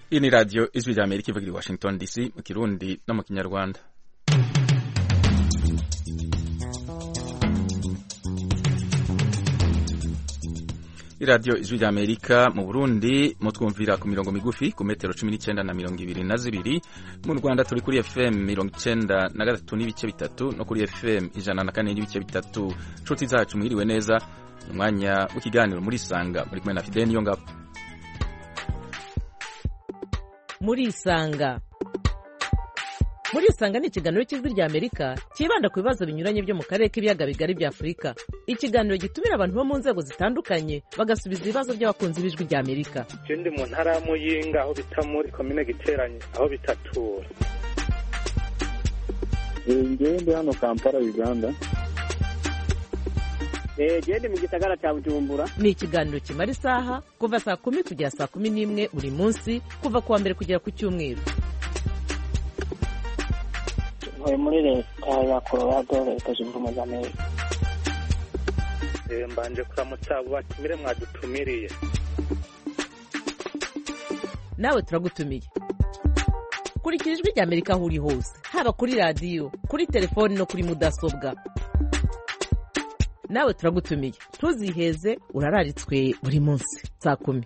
Iyi ni radiyo ijwi rya Amerika ivugira i Washington DC mu Kirundi no mu Kinyarwanda. Iradiyo ijwi rya Amerika mu Burundi mutwumvira ku mirongo migufi ku metero 19 na 22, mu Rwanda turi kuri FM 93 n'ibice bitatu no kuri FM 104 n'ibice bitatu. Nshuti zacu mwiriwe neza, umwanya w'ikiganiro muri Sanga muri kumwe na Fidel Niyongabo. Muri Isanga ni ikiganiro cy'ijwi rya Amerika kibanda ku bibazo binyuranye byo mu karere k'ibiyaga bigari bya Afurika. Ikiganiro gitumira abantu bo mu nzego zitandukanye bagasubiza ibibazo by'abakunzi b'ijwi rya Amerika. Ndi mu ntara ya Muyinga aho bita muri komine Giteranyi aho bitatura. Ndi hano Kampala Uganda. Ndi mu gisagara cya Bujumbura. Ni ikiganiro kimara isaha kuva saa 10 kugera saa 11 buri munsi kuva kuwa mbere kugera ku cyumweru. Muri leta ya Colorado leta zunze ubumwe za Amerika. Mbanje kuramutsa abo batumire mwadutumiriye. Nawe turagutumiye. Kurikira ijwi rya Amerika aho uri hose, haba kuri radiyo, kuri telefoni no kuri mudasobwa. Nawe turagutumiye. Ntuziheze, urararitswe buri munsi saa 10.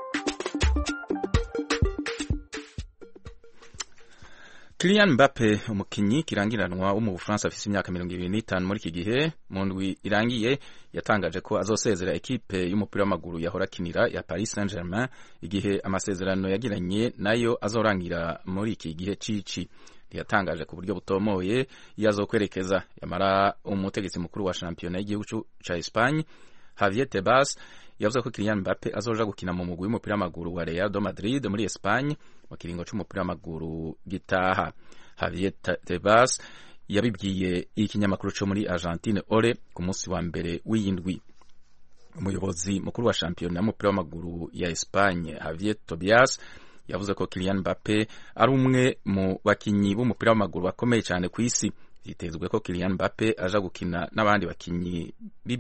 Kylian Mbappe umukinyi kirangiranwa wo mu Bufaransa afise imyaka 25 muri iki gihe mu ndwi irangiye yatangaje ko azosezera ekipe y'umupira w'amaguru yahora kinira ya Paris Saint-Germain igihe amasezerano yagiranye nayo azorangira muri iki gihe cici. Yatangaje ku buryo butomoye yazokwerekeza, yamara umutegetsi mukuru wa shampiyona y'igihugu ca Espagne Javier Tebas yavuze ko Kylian Mbappe azoja gukina mu mugwi w'umupira w'amaguru wa Real Madrid muri Espagne mu kiringo c'umupira w'amaguru gitaha. Javier Tebas yabibwiye ikinyamakuru cyo muri Argentine Ore ku munsi wa mbere w'iyindwi. Umuyobozi mukuru wa shampiyona y'umupira w'amaguru ya Espagne Javier Tobias yavuze ko Kylian Mbappe ari umwe mu bakinyi b'umupira w'amaguru bakomeye cyane ku isi. Yitezwe ko Kylian Mbappe aja gukina n'abandi bakinyi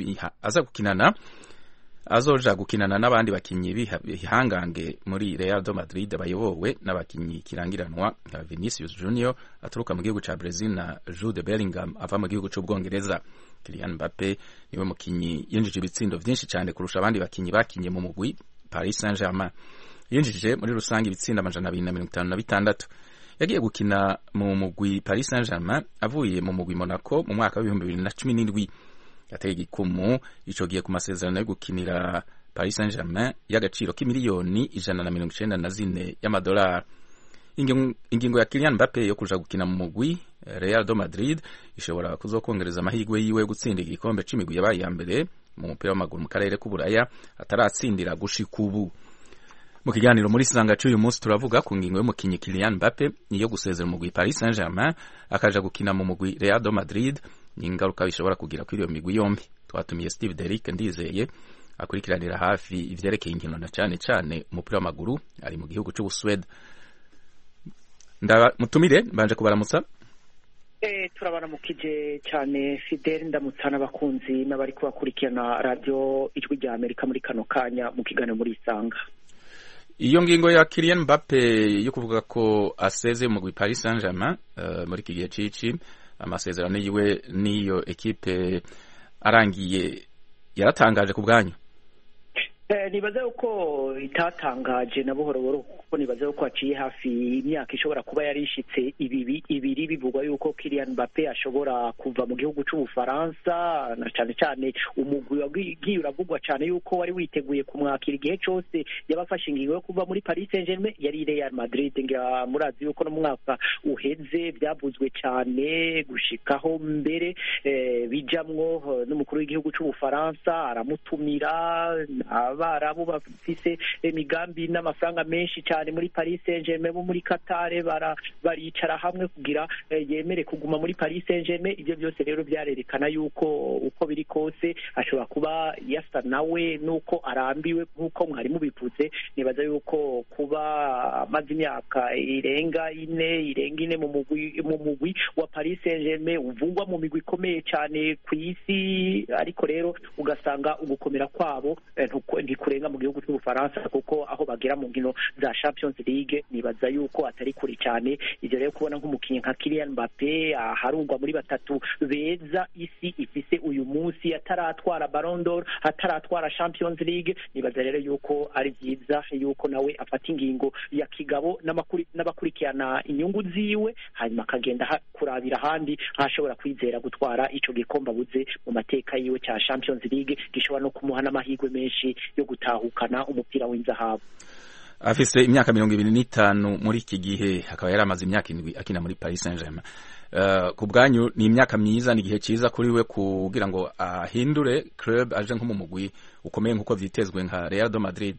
azoja gukinana n'abandi bakinyi bihangange muri Real Madrid bayobowe n'abakinyi kirangiranwa nka Vinicius Junior aturuka mu gihugu ca Brazil na Jude Bellingham ava mu gihugu c'Ubwongereza. Kylian Mbappe niwe mukinyi yinjije ibitsindo vyinshi cyane kurusha abandi bakinyi bakinye mu mugwi Paris Saint-Germain. Yinjije muri rusange ibitsindo 256. Yagiye gukina mu mugwi Paris Saint-Germain avuye mu mugwi Monaco mu mwaka wa 2017. Yateye igikumu ico giye ku masezerano yo gukinira Paris Saint-Germain y'agaciro k'imiliyoni 194 y'amadolari. Ingingo ya Kylian Mbappe yo kuja gukina mu mugwi Real Madrid ishobora kuzokongereza amahirwe yiwe gutsinda igikombe c'imigwi yabaye ya mbere mu mupira w'amaguru mu karere k'Uburaya ataratsindira gushika ubu. Mu kiganiro muri Sanga cy'uyu munsi turavuga ku ngingo y'umukinyi Kylian Mbappe niyo gusezera mu mugwi Paris Saint-Germain akaja gukina mu mugwi Real Madrid, n'ingaruka bishobora kugira kuri iyo migwi yombi. Twatumiye Steve Derrick Ndizeye akurikiranira hafi ivyerekeye inkino na cyane umupira w'amaguru, ari mu gihugu c'Ubuswede. Mutumire banje kubaramutsa. Turabaramukije cyane Fidel, ndamutsa n'abakunzi n'abari kubakurikirana radio ijwi rya Amerika muri kano kanya mu kiganiro muri Sanga. Iyo ngingo ya Kylian Mbappe yo kuvuga ko aseze mu Paris Saint-Germain muri iki gihe cici, amasezerano yiwe niyo ekipe arangiye, yaratangaje ku bwanyu? Nibaza uko itatangaje na buhoro kuko nibaza uko aciye hafi imyaka ishobora kuba yarishitse ibiri bivugwa yuko Kylian Mbappe ashobora kuva mu gihugu c'Ubufaransa, na cyane umugwi wagiye uravugwa cyane yuko wari witeguye kumwakira igihe cyose yabafashe ingingo yo kuva muri Paris Saint-Germain yari Real Madrid. Ngira murazi yuko no mwaka uheze byavuzwe cyane gushikaho mbere bijamwo n'umukuru w'igihugu c'Ubufaransa aramutumira abarabu bafise imigambi n'amafaranga menshi cyane muri Paris Saint-Germain bo muri Qatar baricara hamwe kugira yemere kuguma muri Paris Saint-Germain. Ibyo byose rero byarerekana yuko uko biri kose ashobora kuba yasa nawe nuko arambiwe nkuko mwari mubivuze. Nibaza yuko kuba amaze imyaka irenga ine mu mugwi wa Paris Saint-Germain uvugwa mu migwi ikomeye cyane ku isi, ariko rero ugasanga ugukomera kwabo ntikurenga mu gihugu cy'Ubufaransa kuko aho bagera mu nkino za Champions League nibaza yuko atari kuri cyane. Ivyo rero kubona nk'umukinyi nka Kylian Mbappe harungwa muri batatu beza isi ifise uyu munsi ataratwara Ballon d'Or, ataratwara Champions League, nibaza rero yuko ari byiza yuko nawe afata ingingo ya kigabo n'abakurikirana inyungu ziwe, hanyuma akagenda kurabira ahandi ashobora kwizera gutwara ico gikombe abuze mu mateka yiwe cya Champions League, gishobora no kumuha n'amahirwe menshi yo gutahukana umupira w'inzahabu. Afise imyaka 25 muri iki gihe, akaba yari amaze imyaka 7 akina muri Paris Saint-Germain. Ku bwanyu ni imyaka myiza, ni igihe cyiza kuri we kugira ngo ahindure club aje nko mu mugwi ukomeye nkuko vyitezwe nka Real de Madrid?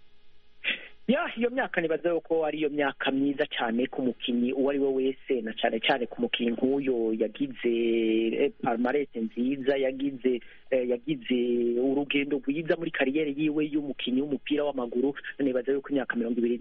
Iyo myaka nibaza yuko ari iyo myaka myiza cyane ku mukinyi uwo ari we wese, na cyane cyane ku mukinyi nk'uyo yagize palmarès nziza, yagize urugendo rwiza muri kariyeri yiwe y'umukinyi w'umupira w'amaguru. Nibaza yuko imyaka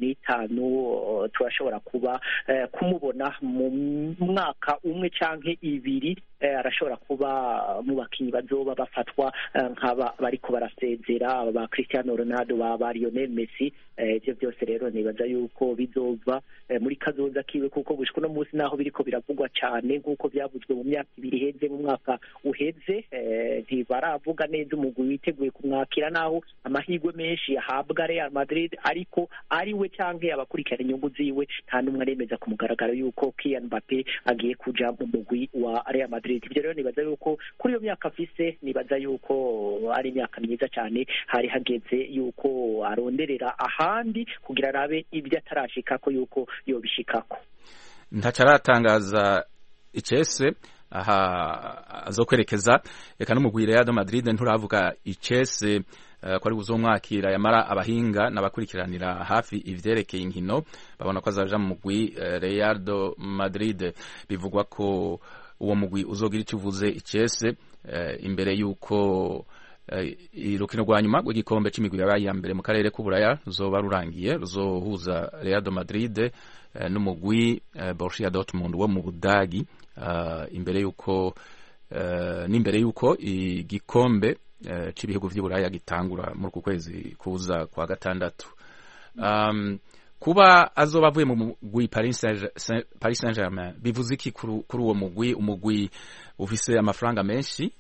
25 turashobora kuba kumubona mu mwaka umwe canke ibiri arashobora kuba mu bakinyi bazoba bafatwa nk'aba bariko barasezera ba Cristiano Ronaldo, ba Lionel Messi. Ivyo byose rero nibaza yuko bizova muri kazoza kiwe, kuko gushika no munsi naho biriko biravugwa cyane nk'uko byavuzwe mu myaka 2 iheze, mu mwaka uheze ntibaravuga neza umugwi witeguye kumwakira, naho amahirwe menshi yahabwa Real Madrid, ariko ari we canke abakurikirana inyungu ziwe nta numwe aremeza ku mugaragaro yuko Kylian Mbappe agiye kuja mu mugwi wa Real Madrid. Ivyo rero nibaza yuko kuri iyo myaka afise, nibaza yuko ari imyaka myiza cyane, hari hageze yuko aronderera ahandi kugira arabe ibyo atarashikako yuko yobishikako. Ntacaratangaza icese aha azokwerekeza, eka n'umugwi Real de Madrid nturavuga icese ko ari buzomwakira, yamara abahinga n'abakurikiranira hafi ivyerekeye inkino babona ko azaja mu mugwi Real de Madrid. Bivugwa ko uwo mugwi uzogira icyo uvuze icese imbere yuko irukino rwa nyuma rw'igikombe c'imigwi yabaye ya mbere mu karere k'Uburaya ruzoba rurangiye, ruzohuza Real de Madrid n'umugwi Borussia Dortmund wo mu Budagi, imbere yuko igikombe c'ibihugu vy'Uburaya gitangura muri ku kwezi kuza kwa gatandatu. Kuba azoba avuye mu mugwi Paris Saint-Germain bivuze iki kuri uwo mugwi? Umugwi ufise amafaranga menshi,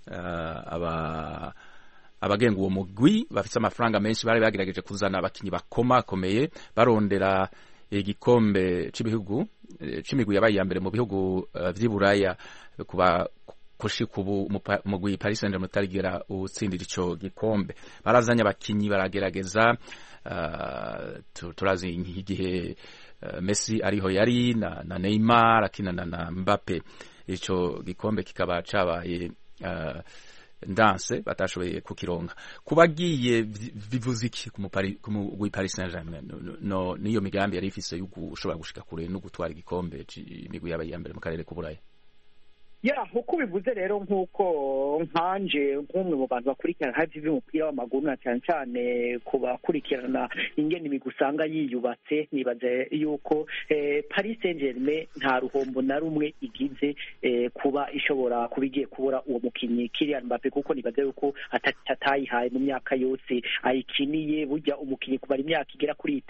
abagenga uwo mugwi bafise amafaranga menshi bari bagerageje kuzana abakinyi bakomakomeye barondera igikombe c'ibihugu c'imigwi yabaye ya mbere mu bihugu vy'Iburaya, kuba kushika ubu umugwi Paris Saint-Germain utarigera utsindira ico gikombe. Barazanye abakinyi baragerageza, turazi nk'igihe Messi ariho yari na Neymar akinana na Mbappe, ico gikombe kikaba cabaye ndanse batashoboye kukironga. Kubagiye bivuze iki ku mugwi Paris Saint-Germain? No niyo migambi yari ifise yo gushobora gushika kure no gutwara igikombe c'imigwi yabaye ya mbere mu karere k'Uburaya. Nkuko bivuze rero, nkuko nkanje nk'umwe mu bantu bakurikirana hafi y'umupira w'amaguru, na cyane cyane ku bakurikirana ingene imigwi usanga yiyubatse, nibaza yuko Paris Saint-Germain nta ruhombo na rumwe igize kuba ishobora kuba igiye kubura uwo mukinyi Kylian Mbappe, kuko nibaza yuko atayihaye mu myaka yose ayikiniye. Burya umukinyi kumara imyaka igera kuri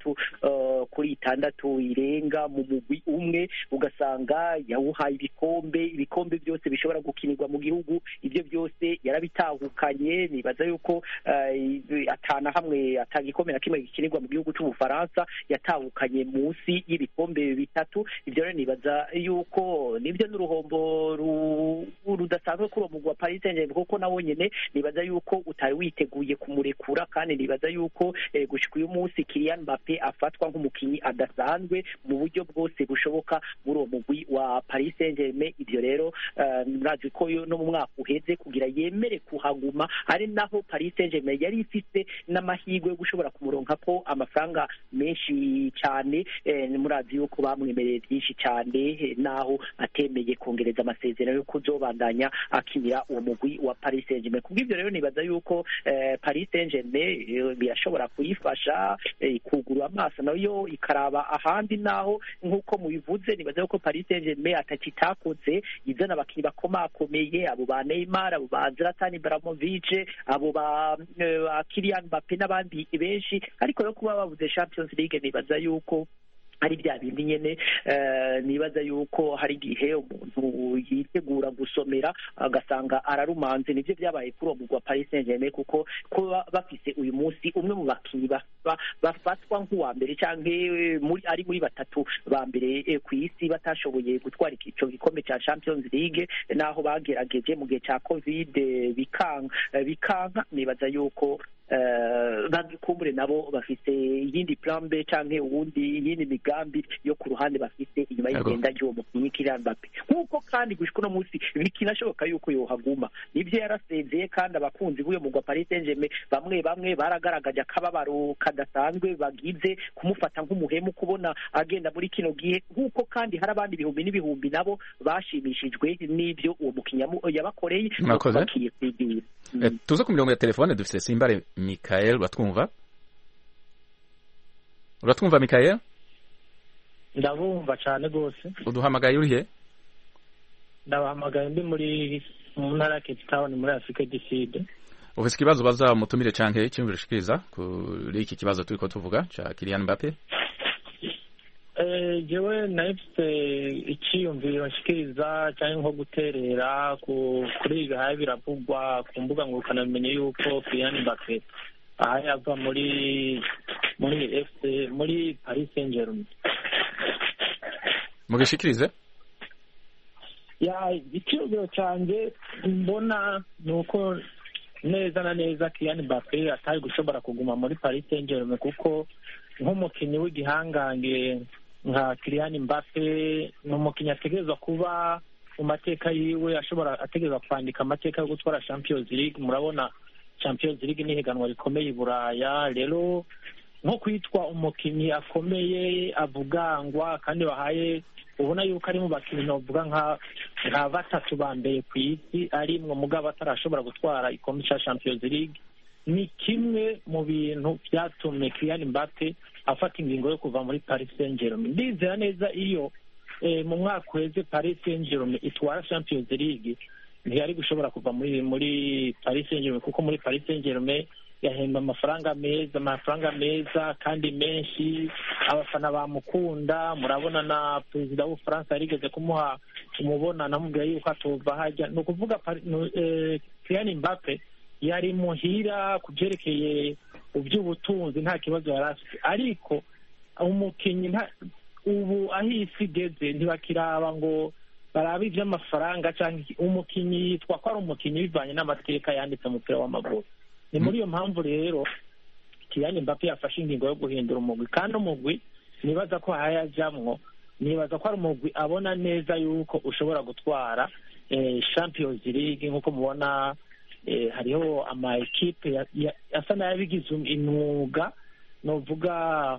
6 irenga mu mugwi umwe, ugasanga yawuhaye ibikombe byose bishobora gukinirwa mu gihugu, ibyo byose yarabitahukanye. Nibaza yuko atana hamwe atagikombe na kimwe gikinirwa mu gihugu c'Ubufaransa yatahukanye munsi y'ibikombe 3. Ivyo rero nibaza yuko nibyo n'uruhombo rudasanzwe kuri uwo mugwi wa Paris Saint-Germain, kuko nawo nyene nibaza yuko utari witeguye kumurekura, kandi nibaza yuko gushika uyu munsi Kylian Mbappe afatwa nk'umukinyi adasanzwe mu buryo bwose bushoboka muri uwo mugwi wa Paris Saint-Germain. Ivyo rero murazi ko no mu mwaka uheze kugira yemere kuhaguma, ari naho Paris Saint-Germain yari ifise n'amahirwe yo gushobora kumuronka ko amafaranga menshi cyane. Murazi yuko bamwemereye byinshi cyane, naho atemeye kongereza amasezerano yo kuzobandanya akinira uwo mugwi wa Paris Saint-Germain. Kubw'ivyo rero nibaza yuko Paris Saint-Germain birashobora kuyifasha kugura amaso nayo ikaraba ahandi, naho nk'uko mubivuze nibaza yuko Paris Saint-Germain atakitakoze izana abakinnyi bakomakomeye, abo ba Neymar, abo ba Zlatan Ibrahimovic, abo ba Kylian Mbappe n'abandi benshi, ariko yo kuba babuze Champions League nibaza yuko hari bya bindi nyene. Nibaza yuko hari igihe umuntu yitegura gusomera agasanga ararumanze. Nivyo byabaye kuri uwo mugwa Paris Saint-Germain, kuko kuba bafise uyu munsi umwe mu bakinyi bafatwa nk'uwa mbere canke ari muri batatu ba mbere ku isi batashoboye gutwara ico gikombe ca Champions League, naho bagerageje mu gihe ca Covid bikanka. Nibaza yuko bagikumbure nabo bafise iyindi plan B canke iyindi migambi yo ku ruhande bafise inyuma y'igenda ry'uwo mukinyi Kylian Mbappe, nk'uko kandi gushika no munsi bikinashoboka yuko yohaguma. Nivyo yarasezeye, kandi abakunzi b'uyo mugwa Paris Saint-Germain bamwe baragaragaje akababaro kadasanzwe bagize kumufata nk'umuhemu, kubona agenda muri kino gihe, nk'uko kandi hari abandi ibihumbi n'ibihumbi nabo bashimishijwe n'ivyo uwo mukinyi yabakoreye. Bakiye kwigira. Tuze ku mirongo ya telefone dufise Simbare Michael, uratwumva Michael? Ndabumva cyane gose. Uduhamagaye urihe? Ndabahamagaye ndi mu ntara ya Cape Town muri Afrika du Sud. Ufise ikibazo baza mutumire canke cyumvira ushikiriza kuri iki kibazo turiko tuvuga ca Kylian Mbappe? Jewe nahise icyiyumviro nshikiriza cyangwa nko guterera kuri ibihaye biravugwa ku mbuga ngurukanabumenyi yuko Kylian Mbappe yava muri Paris Saint-Germain. Mugishikirize? Icyiyumviro cyanjye mbona ni uko neza na neza Kylian Mbappe atari gushobora kuguma muri Paris Saint-Germain, kuko nk'umukinnyi w'igihangange nka Kylian Mbappe ni umukinnyi ategerezwa kuba mu mateka yiwe, ategerezwa kwandika amateka yo gutwara Champions League. Murabona Champions League ni higanwa rikomeye i Buraya, rero nko kwitwa umukinnyi akomeye avugangwa kandi bahaye ubona yuko ari mu bakinnyi novuga nka batatu ba mbere ku isi ari mwe mugabo atarashobora gutwara igikombe cya Champions League, ni kimwe mu bintu byatumye Kylian Mbappe afata ingingo yo kuva muri Paris Saint-Germain. Ndizera neza iyo mu mwaka uheze Paris Saint-Germain itwara Champions League ntiyari gushobora kuva muri Paris Saint-Germain, kuko muri Paris Saint-Germain yahemba amafaranga meza kandi menshi, abafana bamukunda. Murabona na perezida w'Ubufaransa yarigeze kumubona namubwira yuko atova hajya. Ni ukuvuga Kylian Mbappe yari muhira ku byerekeye uby'ubutunzi, nta kibazo yari afite, ariko umukinnyi ubu aho isi igeze ntibakiraba ngo barabe iby'amafaranga cyangwa umukinnyi yitwa ko ari umukinnyi bivanye n'amateka yanditse mu mupira w'amaguru. Ni muri iyo mpamvu rero Kylian Mbappe yafashe ingingo yo guhindura umugwi, kandi umugwi nibaza ko hayajamwo, nibaza ko ari umugwi abona neza yuko ushobora gutwara Champions League. Nk'uko mubona hariho ama ekipe asa n'ayabigize imyuga, novuga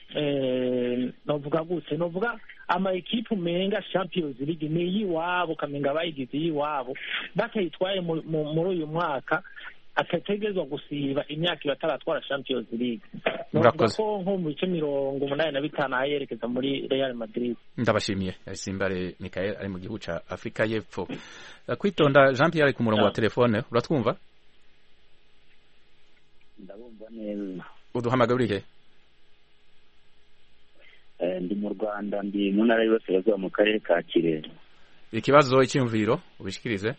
ama ekipe umenga Champions League ni iyiwabo, kamenga bayigize iyiwabo, batayitwaye muri uyu mwaka atategerezwa gusiba imyaka bataratwara Champions League. Novuga ko nko mu bice 85 ayerekeza muri Real Madrid. Ndabashimiye. Simbare Michael ari mu gihugu ca Afrika y'Epfo. Kwitonda Jean Pierre ku murongo wa telefone, uratwumva? Ndabumva neza. Uduhamagaye urihe? Ndi mu Rwanda, ndi mu ntara y'Iburasirazuba mu karere ka Kirehe. Ikibazo icyumviro ubishikirize?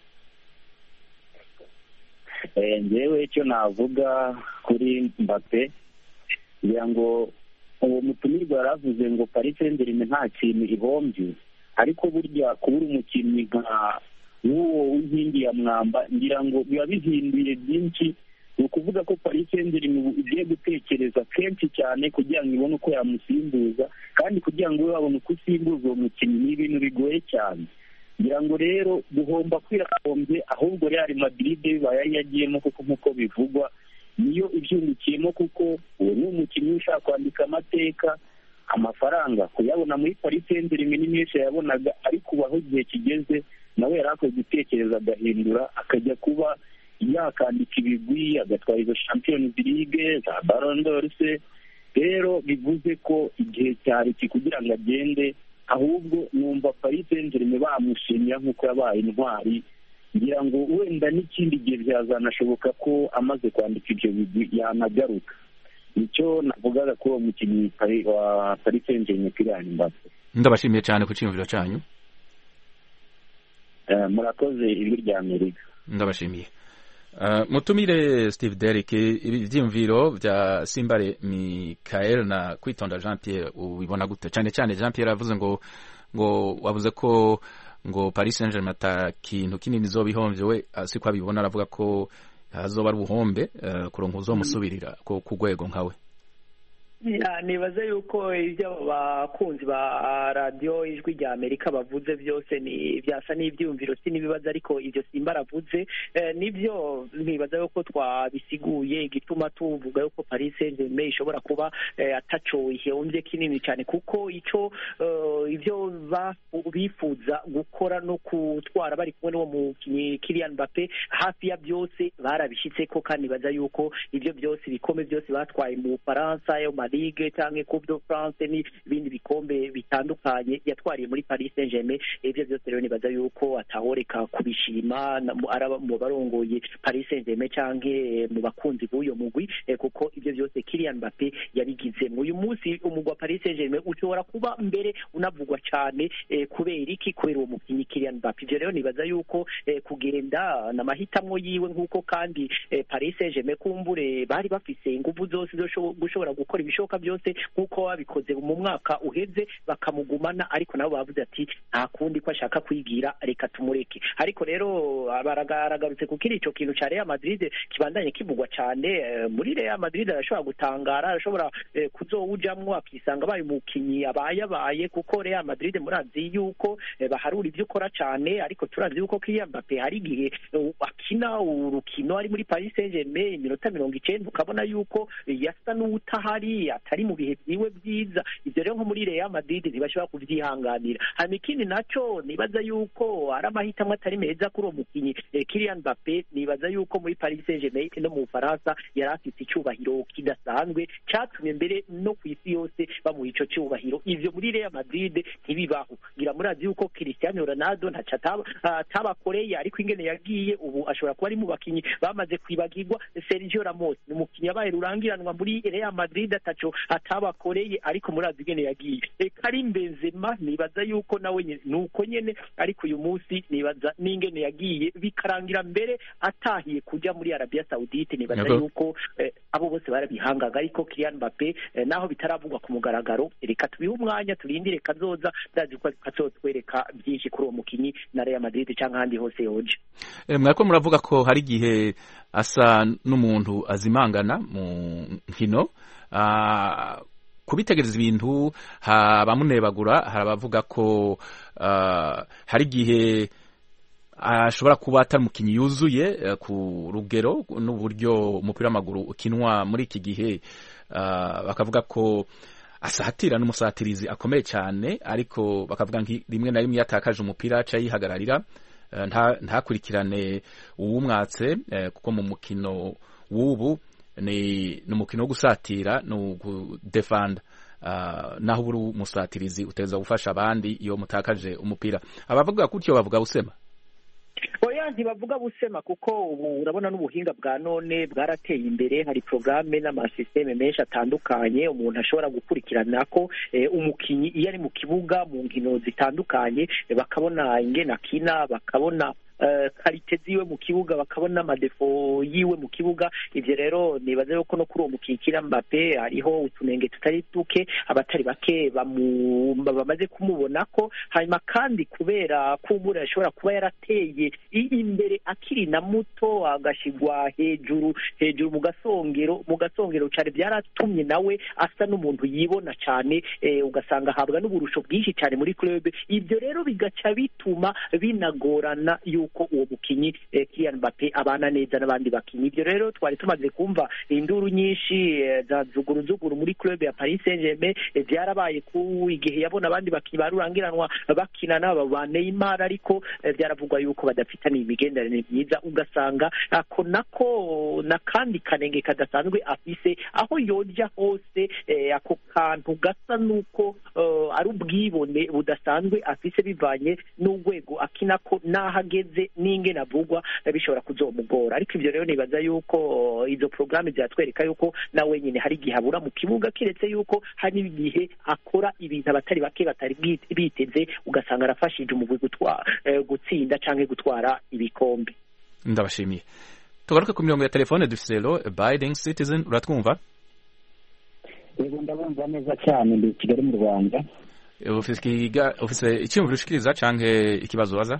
Njyewe icyo navuga kuri Mbappe, ngira ngo uwo mutumirwa yaravuze ngo Paris Saint-Germain nta kintu ihombye, ariko burya kubura umukinnyi nk'uwo w'inkingi ya mwamba ngira ngo biba bihinduye byinshi. Ni ukuvuga ko Paris Saint-Germain igiye gutekereza kenshi cyane kugira ngo ibone uko yamusimbuza, kandi kugira ngo babone uko usimbuza uwo mukinnyi ni ibintu bigoye cyane. ngira ngo rero guhomba kwirahombye, ahubwo Real Madrid yari yagiyemo kuko nk'uko bivugwa niyo ibyungukiyemo, kuko uwo ni umukinnyi ushaka kwandika amateka. Amafaranga kuyabona muri Paris Saint-Germain ni menshi yabonaga, ariko ubu aho igihe kigeze nawe yari akwiye gutekereza agahindura, akajya kuba yakandika ibigwi, agatwara izo Champions League za Ballon d'Or se. Rero bivuze ko igihe cyari kugira ngo agende ahubwo numva Paris Saint-Germain bamushimira nk'uko yabaye intwari, ngira ngo wenda n'ikindi gihe byazanashoboka ko amaze kwandika ibyo bigwi yanagaruka. Nicyo navugaga ko uwo mukinnyi wa Paris Saint-Germain Kylian Mbappe. Ndabashimiye cyane ku cyiyumviro cyanyu. Murakoze ijwi rya Amerika. Ndabashimiye. Mutumire Steve Derrick, ibyiyumviro bya Simbare Michael na Kwitonda Jean Pierre ubibona gute? Cyane cyane Jean Pierre yavuze ngo wavuze ko ngo Paris Saint-Germain ata kintu kinini zobihombye, we siko abibona, aravuga ko hazoba ari ubuhombe kuronka uzomusubirira ku rwego nkawe. nibaza yuko ibyo abakunzi ba radiyo ijwi rya Amerika bavuze byose ni byasa n'ibyumviro si n'ibibazo, ariko ibyo Simba aravuze nibyo. nibaza yuko twabisiguye igituma tuvuga yuko Paris Saint-Germain ishobora kuba ataco ihomvye kinini cyane, kuko ibyo bifuza gukora no kutwara bari kumwe n'uwo mukinyi Kylian Mbappe hafi ya byose barabishitseko, kandi nibaza yuko ibyo byose ibikombe byose batwaye mu Faransa yo Ligue cyangwa Coupe de France n'ibindi bikombe bitandukanye yatwariye muri Paris Saint-Germain. Ibyo byose rero nibaza yuko atahoreka kubishima araba mu barongoye Paris Saint-Germain cyangwa mu bakunzi b'uyo mugwi, kuko ibyo byose Kylian Mbappe yabigize. Uyu munsi umugwa Paris Saint-Germain ushobora kuba mbere unavugwa cyane kubera iki? Kubera uwo mukinyi Kylian Mbappe. Ibyo rero nibaza yuko kugenda na mahitamwo yiwe, nk'uko kandi Paris Saint-Germain kumbure bari bafise ingufu zose gushobora gukora ibishoboka byose nk'uko babikoze mu mwaka uheze bakamugumana, ariko nabo bavuze ati nta kundi ko ashaka kwigira, reka tumureke. Ariko rero baragarutse kuko ico kintu ca Real Madrid kibandanye kivugwa cyane. Muri Real Madrid arashobora gutangara, arashobora kuzowujamwo akisanga baye umukinyi abaye, kuko Real Madrid murazi yuko baharura ibyo ukora cyane, ariko turazi yuko Kylian Mbappe hari igihe akina urukino ari muri Paris Saint-Germain iminota 90 ukabona yuko yasa n'utahari, atari mu bihe byiwe byiza. Ibyo rero nko muri Real Madrid ntibashobora kuvyihanganira. Hanyuma ikindi naco nibaza yuko ari amahitamo atari meza kuri uwo mukinyi Kylian Mbappe. Nibaza yuko muri Paris Saint-Germain no mu Faransa yari afite icyubahiro kidasanzwe cyatumye mbere no ku isi yose bamuha ico cyubahiro. Ivyo muri Real Madrid ntibibaho. Ngira murazi yuko Cristiano Ronaldo ntaca atabakoreye, ariko ingene yagiye ubu ashobora kuba ari mu bakinyi bamaze kwibagirwa. Sergio Ramos ni umukinyi yabaye rurangiranwa muri Real Madrid atabakoreye, ariko murazi ingene yagiye. Karim Benzema nibaza yuko nawe nuko nyene, ariko uyu munsi nibaza n'ingene yagiye bikarangira mbere atahiye kuja muri Arabia Saudite. Nibaza yuko abo bose barabihangaga, ariko Kylian Mbappe naho bitaravugwa ku mugaragaro, reka tubihe umwanya turindire kazoza, ndazi ko kazotwereka byinshi kuri uwo mukinyi na Real Madrid cyangwa handi hose yoje. Mwako muravuga ko hari gihe asa n'umuntu azimangana mu nkino, kubitegereza ibintu bamunebagura. Hari abavuga ko hari igihe ashobora kuba atari umukinyi yuzuye ku rugero n'uburyo umupira w'amaguru ukinwa muri iki gihe, bakavuga ko asatira n'umusatirizi akomeye cyane, ariko bakavuga rimwe na rimwe yatakaje umupira aca yihagararira ntakurikirane uwumwatse, kuko mu mukino w'ubu ni umukino wo gusatira no kudefanda, naho uri umusatirizi uteza gufasha abandi iyo mutakaje umupira. Abavuga gutyo bavuga busema? Oya, ntibavuga busema, kuko ubu urabona n'ubuhinga bwa none bwarateye imbere. Hari programme n'amasysteme menshi atandukanye umuntu ashobora gukurikirana ko umukinyi iyo ari mu kibuga mu nkino zitandukanye, bakabona ingene akina, bakabona karite ziwe mu kibuga, bakabona amadefo yiwe mu kibuga. Ivyo rero nibaza yuko no kuri uwo mukinyi Kylian Mbappe hariho utunenge tutari duke abatari bake bamaze kumubona ko. Hanyuma kandi kubera kumbura ashobora kuba yarateye imbere akiri na muto, agashigwa hejuru mu gasongero cyane, byaratumye nawe asa n'umuntu yibona cyane, ugasanga ahabwa n'uburusho bwinshi cyane muri club. Ivyo rero bigaca bituma binagorana yuko yuko uwo mukinyi Kylian Mbappe abana neza n'abandi bakinyi. Ibyo rero twari tumaze kumva induru nyinshi za zuguruzuguru muri club ya Paris Saint-Germain byarabaye ku igihe yabona abandi bakinyi barurangiranwa bakina n'aba ba Neymar, ariko byaravugwa yuko badafitaniye imigenderanire myiza, ugasanga ako nako nakandi kanenge kadasanzwe afise aho yoja hose. Ako kantu gasa nuko ari ubwibone budasanzwe afise bivanye n'urwego akinako n'ahageze n'ingene avugwa bishobora kuzomugora. Ariko ivyo rero nibaza yuko izo programme zatwereka yuko nawe nyine hari igihe abura mu kibuga, kiretse yuko hari igihe akora ibintu abatari bake batari biteze, ugasanga arafashije umugwi gutsinda canke gutwara ibikombe. Ndabashimiye. Tugaruke ku mirongo ya telefone dufise Law Abiding Citizen. Uratwumva? Yego ndabumva neza cyane, ndi Kigali mu Rwanda. Ufise icyumviro ushikiriza canke ikibazo waza?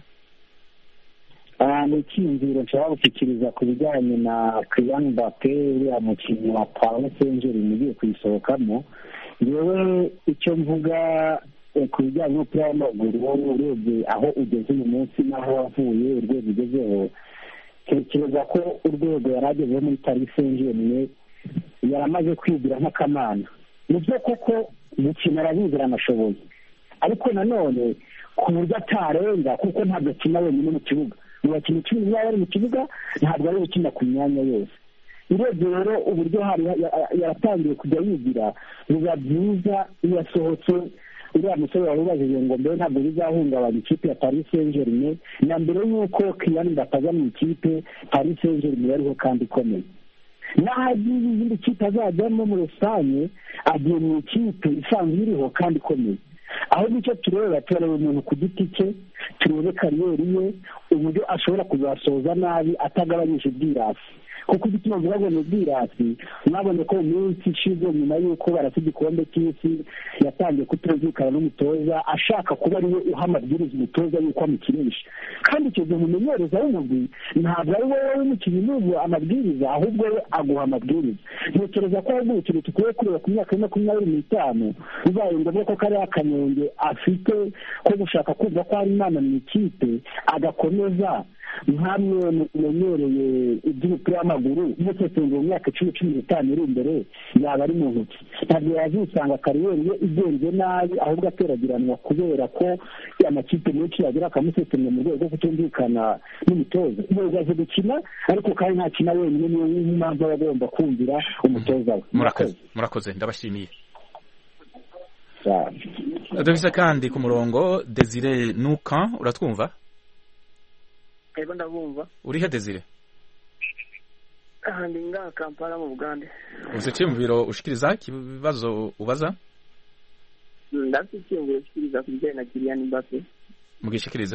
Ni icyumviro nshobora gushyikiriza ku bijyanye na Kylian Mbappe, uriya mukinnyi wa Paris Saint-Germain ugiye kuyisohokamo. Yewe icyo mvuga ku bijyanye n'umupira w'amaguru, urebye aho ugeze uyu munsi n'aho wavuye, urwego ugezeho, tekereza ko urwego yari agezeho muri Paris Saint-Germain yaramaze kwigira nk'akamana. Ni byo koko gukina arabizi aranashoboye, ariko nanone ku buryo atarenga, kuko ntabwo akina wenyine mu kibuga. Mu bakinnyi icumi niba bari mu kibuga ntabwo ari gukina ku myanya yose. Urebye rero uburyo yaratangiye kujya yigira, biba byiza iyo yasohotse. Uriya musore wari ubajije ngo mbere ntabwo bizahungabanya ikipe ya Paris Saint-Germain, na mbere y'uko Kylian Mbappe aza mu ikipe Paris Saint-Germain yariho kandi ikomeye. N'aho agiye izindi kipe azajyamo muri rusange, agiye mu ikipe isanzwe iriho kandi ikomeye. Aho nicyo tureba, tureba umuntu ku giti cye, turebe kariyeri ye, uburyo ashobora kuzasoza nabi atagabanyije ubwirasi. Kuko igituma mvuga ngo ni ubwirasi, mwabonye ko mu minsi ishize nyuma y'uko barasiga igikombe cy'isi yatangiye kutumvikana n'umutoza, ashaka kuba ariwe uha amabwiriza umutoza y'uko amukinisha. Kandi icyo gihe umumenyereza w'umugwi ntabwo ari wowe w'umukinnyi n'ubu amabwiriza, ahubwo we aguha amabwiriza. Ntekereza ko ahubwo ikintu tukwiye kureba ku myaka ya 25 bibaye ngombwa ko kariya kanenge afite ko gushaka kumva ko hari Imana mu ikipe, agakomeza nkamwe mumenyereye iby'umupira w'amaguru, ndetse mu myaka 10-15 iri imbere yaba ari mu ntoki. Ntabwo yazisanga kariyeri ye igenze nabi, ahubwo ateragiranwa kubera ko amakipe menshi yagira akamusesemye mu rwego rwo kutumvikana n'umutoza. Nubwo azi gukina, ariko kandi ntakina wenyine, niyo mpamvu aba agomba kumvira umutoza we. Murakoze, ndabashimiye. Dufise kandi ku murongo Desire Nuka. Uratwumva? Ego ndabumva. Urihe Desire? Ndi ngaha Kampala mu Bugande. Ufise icyumviro ushikiriza, kibazo ubaza? Ndafite icyumviro ushikiriza ku bijyanye na Kylian Mbappe. Mugishikirize?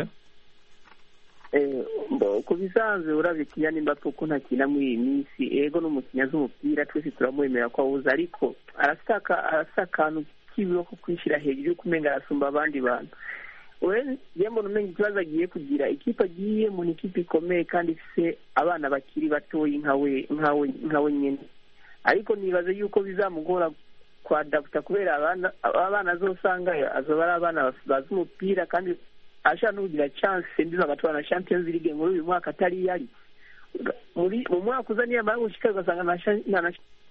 Ku bisanzwe urabye Kylian Mbappe uko ntakina muri iyi minsi, ego n'umukinnyi w'umupira twese turamwemera ko awuzi, ariko arasa akantu k'ibiro ko kwishyira hejuru yo kumenga arasumba abandi bantu. Yembo numenye ikibazo agiye kugira, ikipe agiye mu ikipe ikomeye kandi ifise abana bakiri batoyi nkawe nyine, ariko nibaze yuko bizamugora kwadaputa kubera abana azosanga azoba ari abana bazi umupira, kandi ashaka no kugira chance ndizo agatwara na Champions League muri uyu mwaka atari yari mu mwaka uza niyo mara gushika ugasanga na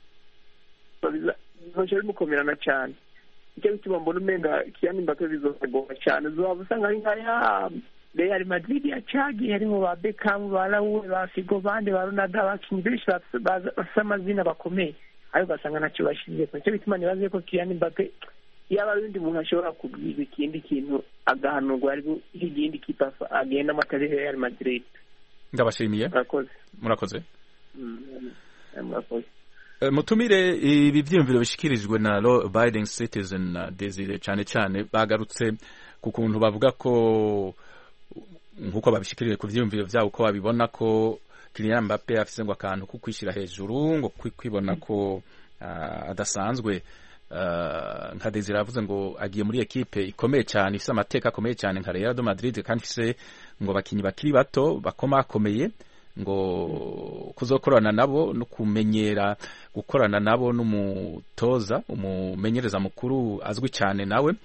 bizoje bimukomerana cyane. Icyo bituma mbona umenga Kylian Mbappe bizogora cyane, zoba usanga ari nkaya Real Madrid yacagiye harimo ba Beckham, ba Raul, ba Figo, bande ba Ronaldo, abakinnyi benshi bafite amazina bakomeye, ariko ugasanga ntacyo bashingiye. Icyo bituma nibaze ko Kylian Mbappe yaba undi muntu ashobora kubwira ikindi kintu agahanurwa, ariko ikindi kipe agenda amatari Real Madrid. Ndabashimiye. Murakoze. Murakoze. Mutumire, ibi byiyumviro bishikirijwe na Law Abiding Citizen na Desire cyane bagarutse ku kuntu bavuga ko nkuko babishikirije ku byiyumviro byabo ko babibona ko Kylian Mbappe afise ngo akantu ko kwishyira hejuru, ngo kwibona ko adasanzwe. Nka Desire avuze ngo agiye muri ekipe ikomeye cyane, ifise amateka akomeye cyane nka Real Madrid, kandi ifise ngo bakinyi bakiri bato bakomakomeye, ngo kuzokorana nabo no kumenyera gukorana nabo n'umutoza umumenyereza mukuru azwi cyane nawe.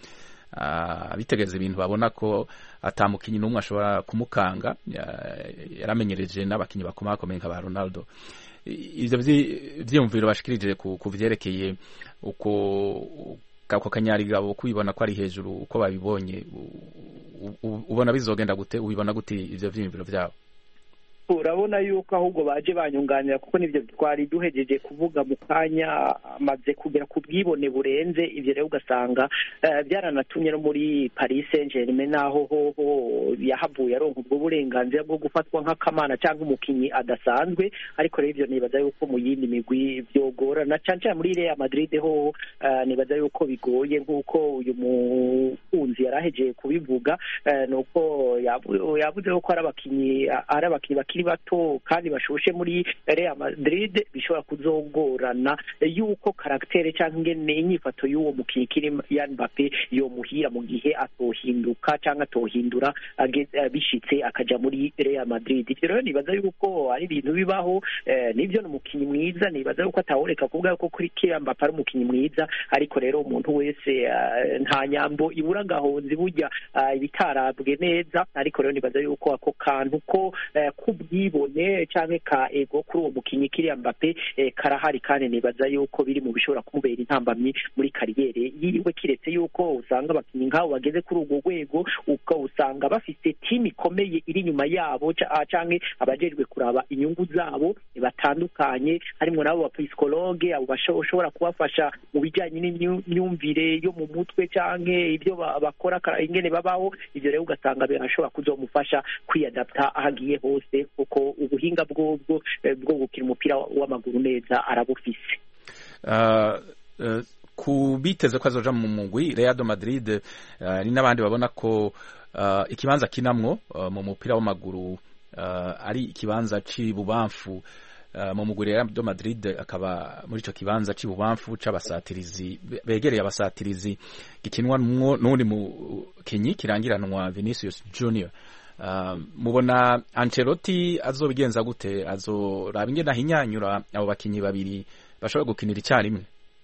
abitegereza ibintu babona ko atamukinyi n'umwe ashobora kumukanga, yaramenyereje n'abakinyi bakomakomeye nka ba Ronaldo. Ivyo vyiyumviro bashikirije ku vyerekeye uko kako kanyarigabo kubibona ko ari hejuru uko babibonye, ubona bizogenda gute, ubibona gute ivyo vyiyumviro vyabo? urabona yuko ahubwo baje banyunganira kuko nivyo twari duhejeje kuvuga mu kanya, amaze kugera ku bwibone burenze. Ivyo rero ugasanga byaranatumye no muri Paris Saint-Germain naho hoho yahavuye aronka ubwo burenganzira bwo gufatwa nk'akamana cyangwa umukinyi adasanzwe, ariko rero ivyo nibaza yuko mu yindi migwi vyogorana cyane muri Real Madrid ho nibaza yuko bigoye nk'uko uyu mukunzi yarahejeje kubivuga, nuko yavuze ko ari abakinyi bakiri bato kandi bashushe muri Real Madrid, bishobora kuzogorana yuko karaktere cyangwa ingene inyifato y'uwo mukinyi Kylian Mbappe yo muhira mu gihe atohinduka cyangwa atohindura bishitse akaja muri Real Madrid. Ivyo rero nibaza yuko ari ibintu bibaho, nivyo n'umukinyi mwiza, nibaza yuko atahoreka kuvuga ko kuri Kylian Mbappe ari umukinyi mwiza, ariko rero umuntu wese nta nyambo ibura gahonzi burya ibitarabwe neza, ariko rero nibaza yuko ako kantu ko kubwibone cyangwa ka ego kuri uwo mukinyi Kylian Mbappe karahari, kandi nibaza yuko biri mu bishobora kumubera intambamyi muri kariyere yiwe, kiretse yuko usanga abakinyi nk'abo bageze kuri urwo rwego usanga bafite timu ikomeye iri nyuma yabo, cyangwa abajejwe kuraba inyungu zabo batandukanye, harimo nabo bapsikologe abo bashobora kubafasha mu bijyanye n'imyumvire yo mu mutwe cyangwa ibyo bakora ingene babaho. Ivyo rero ugasanga birashobora kuzomufasha kwiyadapta ahagiye hose, kuko ubuhinga bwo gukina umupira w'amaguru neza arabufise. Kubiteze ko azoja mu mugwi Real Madrid, ni n'abandi babona ko ikibanza kinamwo mu mupira w'amaguru ari ikibanza c'ibubamfu mu mugwi Real Madrid, akaba muri ico kibanza c'ibubamfu c'abasatirizi begereye abasatirizi gikinwa n'undi mukinyi kirangiranwa Vinicius Junior. Mubona Ancelotti azobigenza gute? Azoraba ingene ahinyanyura abo bakinyi babiri bashobora gukinira icyarimwe?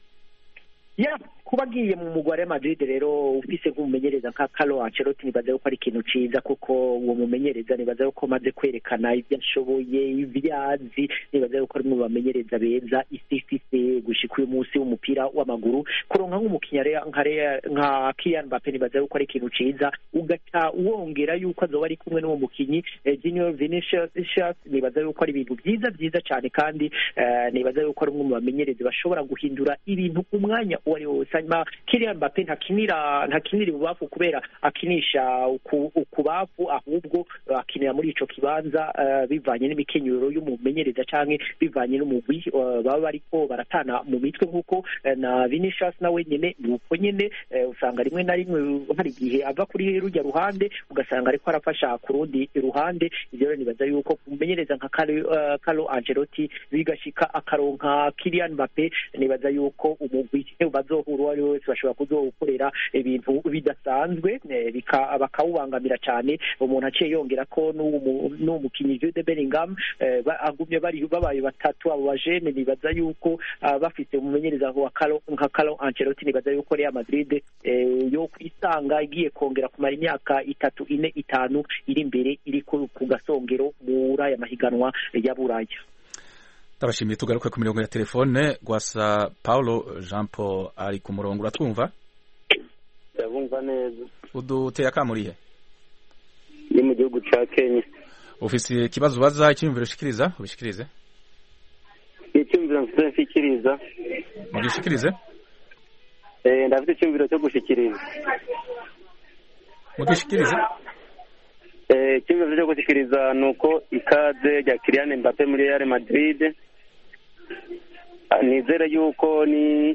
kuba agiye mu mugwi wa Madrid rero ufise nk'umumenyereza nka Carlo Ancelotti, nibaza yuko ari ikintu ciza, kuko uwo mumenyereza nibaza yuko maze kwerekana ibyo ashoboye, ibyazi, nibaza yuko ari mu bamenyereza beza isi ifise gushika uyu munsi w'umupira w'amaguru. Kuronka nk'umukinnyi nka Kylian Mbappe nibaza yuko ari ikintu ciza, ugaca wongera yuko azoba ari kumwe n'uwo mukinyi Junior Vinicius, nibaza yuko ari ibintu byiza cyane, kandi nibaza yuko ari umwe mu bamenyereza bashobora guhindura ibintu umwanya uwo ari wose. Kylian Mbappe ntakinira ibubafu kubera akinisha ukubafu, ahubwo akinira muri ico kibanza bivanye n'imikenyero y'umumenyereza canke bivanye n'umugwi baba bariko baratana mu mitwe, nk'uko na Vinicius nawe nyene nuko nyene usanga rimwe na rimwe hari igihe ava kuri rujya ruhande ugasanga ariko arafasha ku rundi ruhande. Ivyo rero nibaza yuko umumenyereza nka Carlo Ancelotti bigashika akaronka Kylian Mbappe, nibaza yuko umugwi bazohura uwari wese bashobora kuzokorera ibintu bidasanzwe bakawubangamira cyane. Umuntu aciye yongera ko n'umukinyi Jude Bellingham agumye babaye batatu abo bajene, nibaza yuko bafite umumenyereza nka Carlo Ancelotti, nibaza yuko Real Madrid yo kwisanga igiye kongera kumara imyaka 3, 4, 5 iri imbere, iri ku gasongero muri aya mahiganwa ya Buraya. Ndabashimiye. Tugaruke ku mirongo ya telefone. Gwasa Paulo Jean Paul ari ku murongo, uratwumva? Ndabumva neza. Uduteye akamurihe? Ni mu gihugu ca Kenya. Ufise ikibazo baza, icyumviro ushikiriza? Ubishikirize. Icyumviro nshikiriza. Mugishikirize? Ndafite icyumviro cyo gushikiriza. Mugishikirize? Icyumviro cyo gushikiriza nuko ikaze rya Kylian Mbappe muri Real Madrid, nizere yuko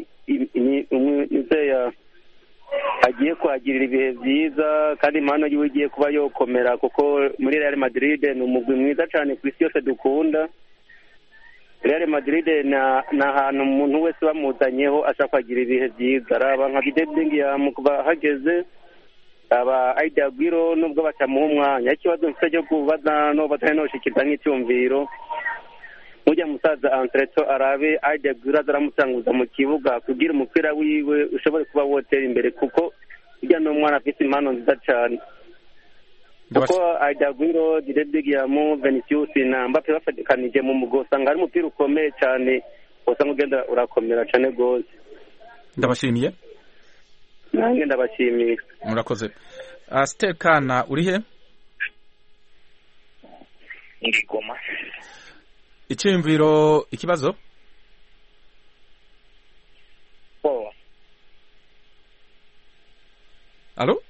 nizeye agiye kwagirira ibihe byiza, kandi impano yiwe igiye kuba yokomera, kuko muri Real Madrid ni umugwi mwiza cyane ku isi yose dukunda. Real Madrid na ahantu umuntu wese bamuzanyeho ashaka kwagira ibihe byiza. Araba nka Bellingham kuba hageze, aba Aida Guiro nubwo batamuha umwanya. Ikibazo mfite cyo kubaza no batanoshikiriza nk'icyumviro, mujya musaza Antreto arabe Aida Guiro azaramusanguza mu kibuga kugira umupira wiwe ushobore kuba wotera imbere, kuko hirya n'umwana afite impano nziza cyane kuko Aidagwiro Direbegiamu Vinicius na Mbappe bafatikanije mu mugo usanga ari umupira ukomeye cyane usanga ugenda urakomera cyane rwose. Ndabashimiye. Nange ndabashimiye. Murakoze. Astel Kana uri he? Ngigoma. Icyumviro ikibazo? Allô?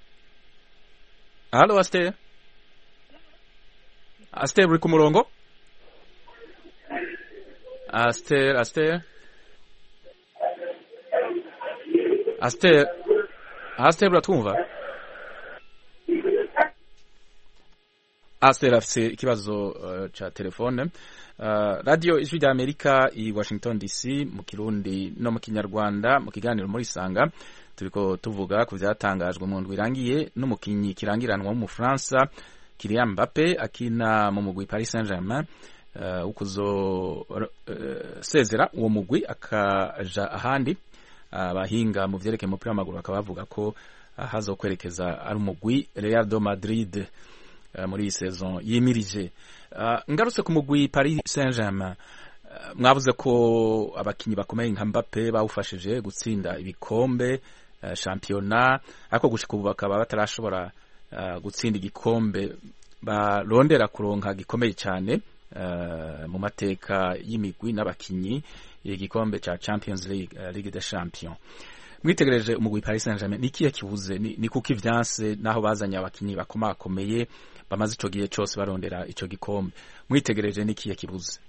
Allô Astel? Astel uri ku murongo? Astel uratwumva? Astel afise ikibazo ca telefone. Radio Ijwi rya Amerika i Washington DC mu Kirundi no mu Kinyarwanda mu kiganiro muri Sanga turiko tuvuga ku vyatangajwe mu ndwi irangiye n'umukinyi kirangiranwa mu Fransa Kylian Mbappe akina mu mugwi Paris Saint-Germain ukuzo sezera uwo mugwi akaja ahandi abahinga mu vyerekeye umupira w'amaguru akabavuga ko hazokwerekeza ari umugwi Real de Madrid muri iyi saison yimirije. Ngarutse ku mugwi Paris Saint-Germain mwavuze ko abakinyi bakomeye nka Mbappe bawufashije gutsinda ibikombe championnat ariko gushika ubu bakaba batarashobora gutsinda igikombe barondera kuronka gikomeye cyane mu mateka y'imigwi n'abakinyi igikombe ca Champions League Ligue des Champions. Mwitegereje umugwi Paris Saint-Germain nikiye kibuze ni kuko ivyanse naho bazanye abakinyi bakomakomeye bamaze ico gihe cyose barondera ico gikombe. Mwitegereje nikiye kibuze?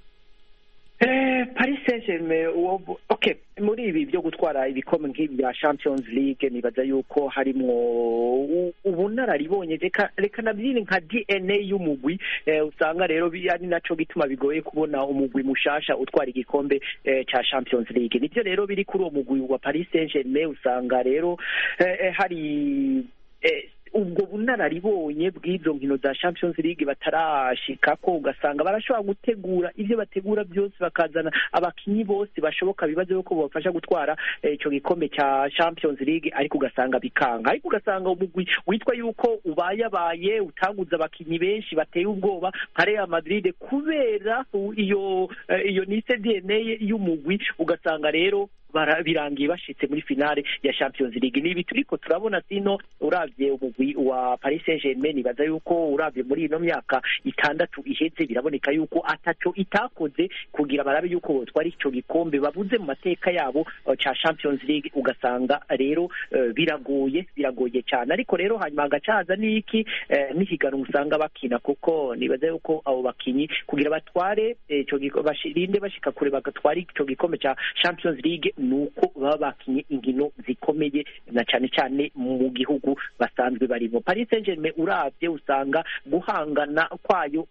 Paris Saint-Germain okay muri ibi byo gutwara ibikombe nk'ibi bya Champions League nibaza yuko harimo ubunararibonye reka nabyine nka DNA y'umugwi usanga rero ari naco gituma bigoye kubona umugwi mushasha utwara igikombe cha Champions League. Nivyo rero biri kuri uwo mugwi wa Paris Saint-Germain usanga rero hari ubwo bunararibonye bw'izo nkino za Champions League batarashika ko ugasanga barashobora gutegura ivyo bategura byose bakazana abakinyi bose bashoboka bibaze yuko bafasha gutwara ico gikombe ca Champions League ariko ugasanga bikanga ariko ugasanga umugwi witwa yuko ubayabaye utaguza abakinyi benshi bateye ubwoba nka Real Madrid kubera iyo nise DNA y'umugwi ugasanga rero birangiye bashitse muri finale ya Champions League. Nibi turiko turabona sino uravye umugwi wa Paris Saint-Germain nibaza yuko uravye muri ino myaka 6 iheze biraboneka yuko ataco itakoze kugira barabe yuko twari ico gikombe babuze mu mateka yabo ca Champions League ugasanga rero biragoye cyane ariko rero hanyuma agacaza niki nihigana usanga bakina kuko nibaza yuko abo bakinyi kugira batware ico gikombe bashirinde bashika kure bagatwara ico gikombe ca Champions League nuko baba bakinye inkino zikomeye na cyane mu gihugu basanzwe barimo. Paris Saint-Germain uravye usanga guhangana kwayo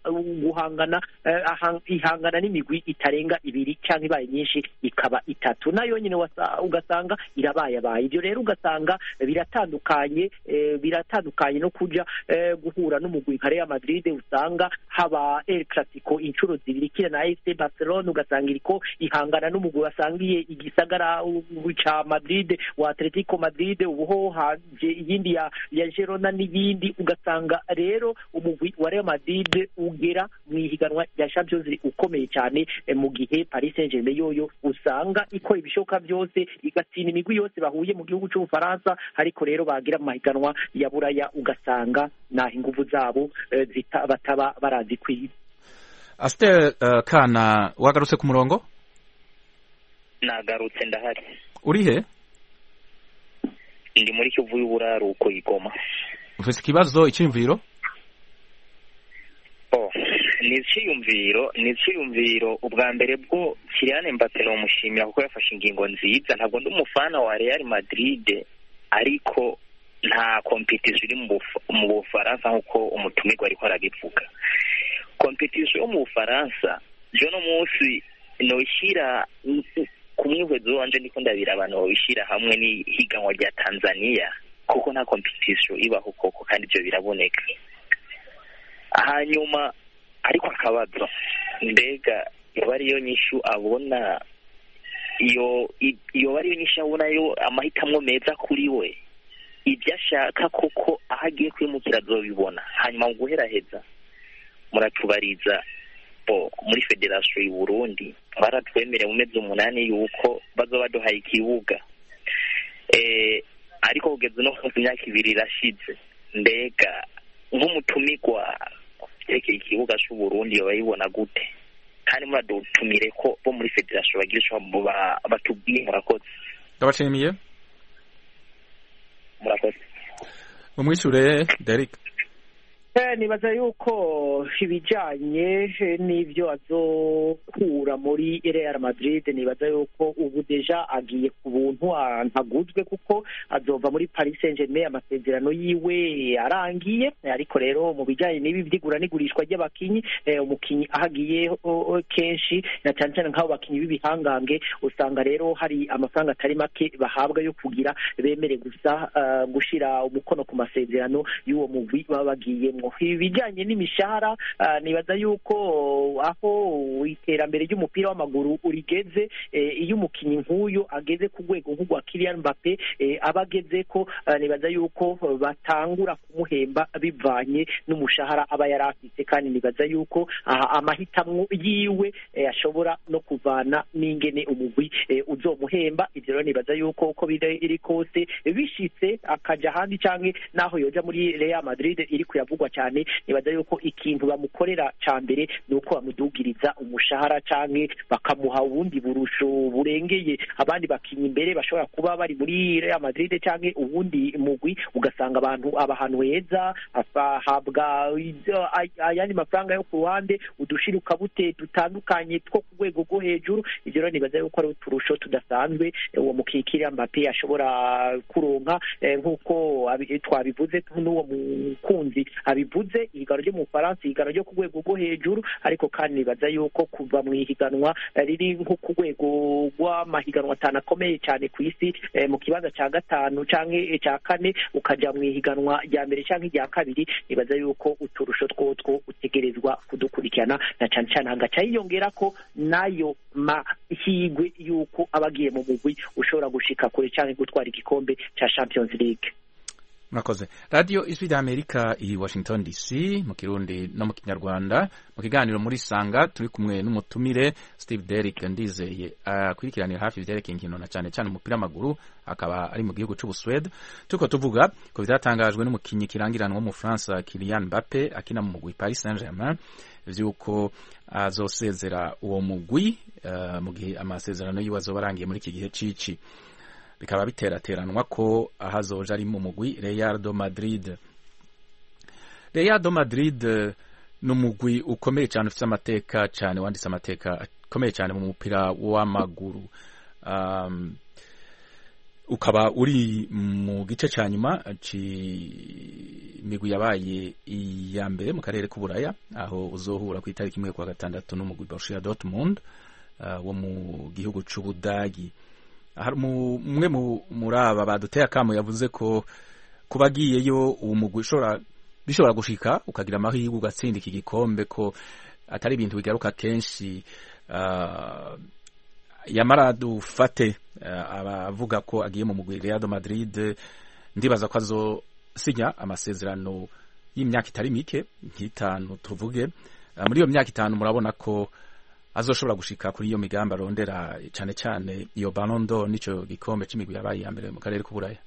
ihangana n'imigwi itarenga 2 cyangwa ibaye nyinshi ikaba 3 nayo nyine ugasanga irabayabaye. Ibyo rero ugasanga biratandukanye no kuja guhura n'umugwi nka Real Madrid usanga haba El Clasico inshuro 2 kira na FC Barcelona ugasanga iriko ihangana n'umugwi wasangiye igisagara cha Madrid wa Atletico Madrid ubuho haje iyindi ya Girona n'ibindi ugasanga rero umugwi wa Real Madrid ugera mu ihiganwa ya Champions League ukomeye cyane mu gihe Paris Saint-Germain yoyo usanga ikora ibishoka byose igatsinda imigwi yose bahuye mu gihugu cy'u Faransa ariko rero bagira mu mahiganwa ya buraya ugasanga naho ingufu zabo bataba barazi kwiba. Astel Kana wagarutse ku murongo? Nagarutse ndahari. Uri he? Ndi muri Kivu y'Uburaruko Igoma. Ufise ikibazo icyumviro? Ni icyumviro ubwa mbere bwo Kylian Mbappe no mushimira kuko yafashe ingingo nziza ntabwo ndi umufana wa Real Madrid ariko nta competition iri mu Bufaransa nkuko umutumirwa ariko arabivuga. Competition yo mu Bufaransa jo no munsi no ishira kumwihwezo wanje ndiko ndabira abantu bishira hamwe ni higanwa rya Tanzania kuko nta competition ibaho koko kandi byo biraboneka. Hanyuma ariko akabazo mbega bariyo nyishu abona iyo bariyo nyishu abona yo amahitamwo meza kuri we ibyo ashaka koko aho agiye kwimukira azobibona. Hanyuma mu guheraheza muratubariza muri federasiyo y'u Burundi baratwemereye mu mezi 8 yuko bazoba baduhaye ikibuga, ariko kugeza no ku myaka 2 irashize. Mbega nk'umutumigwa tekeye ikibuga cy'u Burundi bayibona gute? Kandi muradutumire ko bo muri federasiyo bagira icyo batubwiye. Murakoze. Ndabashimiye. Murakoze. Mumwishure Derek. Nibaza yuko ibijanye n'ivyo azokura muri Real Madrid, nibaza yuko ubu deja agiye ku buntu ntaguzwe, kuko azova muri Paris Saint-Germain amasezerano yiwe arangiye. Ariko rero mu bijanye n'ibi vyigura n'igurishwa ry'abakinyi, umukinyi ahagiye kenshi na cyane cyane nk'abo bakinyi b'ibihangange, usanga rero hari amafaranga atari make bahabwa yo kugira bemere gusa gushira umukono ku masezerano y'uwo mugwi baba bagiyemo. Ibijyanye n'imishahara, nibaza yuko aho iterambere ry'umupira w'amaguru urigeze, iyo umukinnyi nk'uyu ageze ku rwego nk'urwa Kylian Mbappe aba ageze ko, nibaza yuko batangura kumuhemba bivanye n'umushahara aba yari afite, kandi nibaza yuko amahitamo yiwe ashobora no kuvana n'ingene umugwi uzomuhemba. Ivyo rero nibaza yuko uko biri kose bishitse akaja ahandi canke naho yoja muri Real Madrid iri kuyavugwa cyane, nibaza yuko ikintu bamukorera ca mbere nuko bamudugiriza umushahara canke bakamuha ubundi burusho burengeye abandi bakinyi imbere bashobora kuba bari muri Real Madrid canke ubundi mugwi, ugasanga ahantu heza ahabwa ayandi mafaranga yo ku ruhande, udushiruka bute dutandukanye two ku rwego rwo hejuru. Ivyo rero nibaza yuko ari uturusho tudasanzwe uwo mukikira Mbappe ashobora kuronka, nk'uko twabivuze n'uwo mukunzi abivuze, ihiganwa ryo mu Faransa ihiganwa ryo ku rwego rwo hejuru, ariko kandi nibaza yuko kuva mu ihiganwa riri nko ku rwego rw'amahiganwa atanu akomeye cyane ku isi, mu kibanza cya 5 canke cya 4 ukaja mu ihiganwa rya mbere canke rya kabiri, nibaza yuko uturusho twotwo utegerezwa kudukurikirana, na cyane cyane hagaca yiyongera ko nayo mahigwe yuko abagiye mu mugwi ushobora gushika kure canke gutwara igikombe ca Champions League. Murakoze. Radio Ijwi ry'Amerika i Washington DC mu Kirundi no mu Kinyarwanda, mu kiganiro muri Sanga turi kumwe n'umutumire Steve Derrick Ndizeye akurikiranira hafi ivyerekeye inkino na cyane cyane umupira w'amaguru, akaba ari mu gihugu c'Ubuswede. Tuko tuvuga ko byatangajwe n'umukinyi kirangiranwa mu France Kylian Mbappe akina mu mugwi Paris Saint-Germain vyuko azosezera uwo mugwi mu gihe amasezerano yiwe azobarangiye muri iki gihe cici. Bikaba biterateranwa ko ahazoja ari mu mugwi Real de Madrid. Real de Madrid n'umugwi ukomeye cyane ufite amateka cyane, wanditse amateka akomeye cyane mu mupira w'amaguru. Ukaba uri mu gice cya nyuma c'imigwi yabaye iya mbere mu karere k'Uburaya, aho uzohura ku itariki 1 kwa gatandatu n'umugwi Borussia Dortmund wo mu gihugu c'Ubudagi. Umwe muri aba baduteye akamo yavuze ko kubagiyeyo uwo mugwi bishobora gushika ukagira amahirwe ugatsinda iki gikombe, ko atari ibintu bigaruka kenshi. Yamara dufate abavuga ko agiye mu mugwi Real de Madrid, ndibaza ko azosinya amasezerano y'imyaka itari mike nk'itanu tuvuge. Muri iyo myaka 5 murabona ko azoshobora gushika kuri iyo migambi arondera cyane cyane iyo Ballon d'Or nico gikombe c'imigwi yabaye ya mbere mu karere k'Uburaya.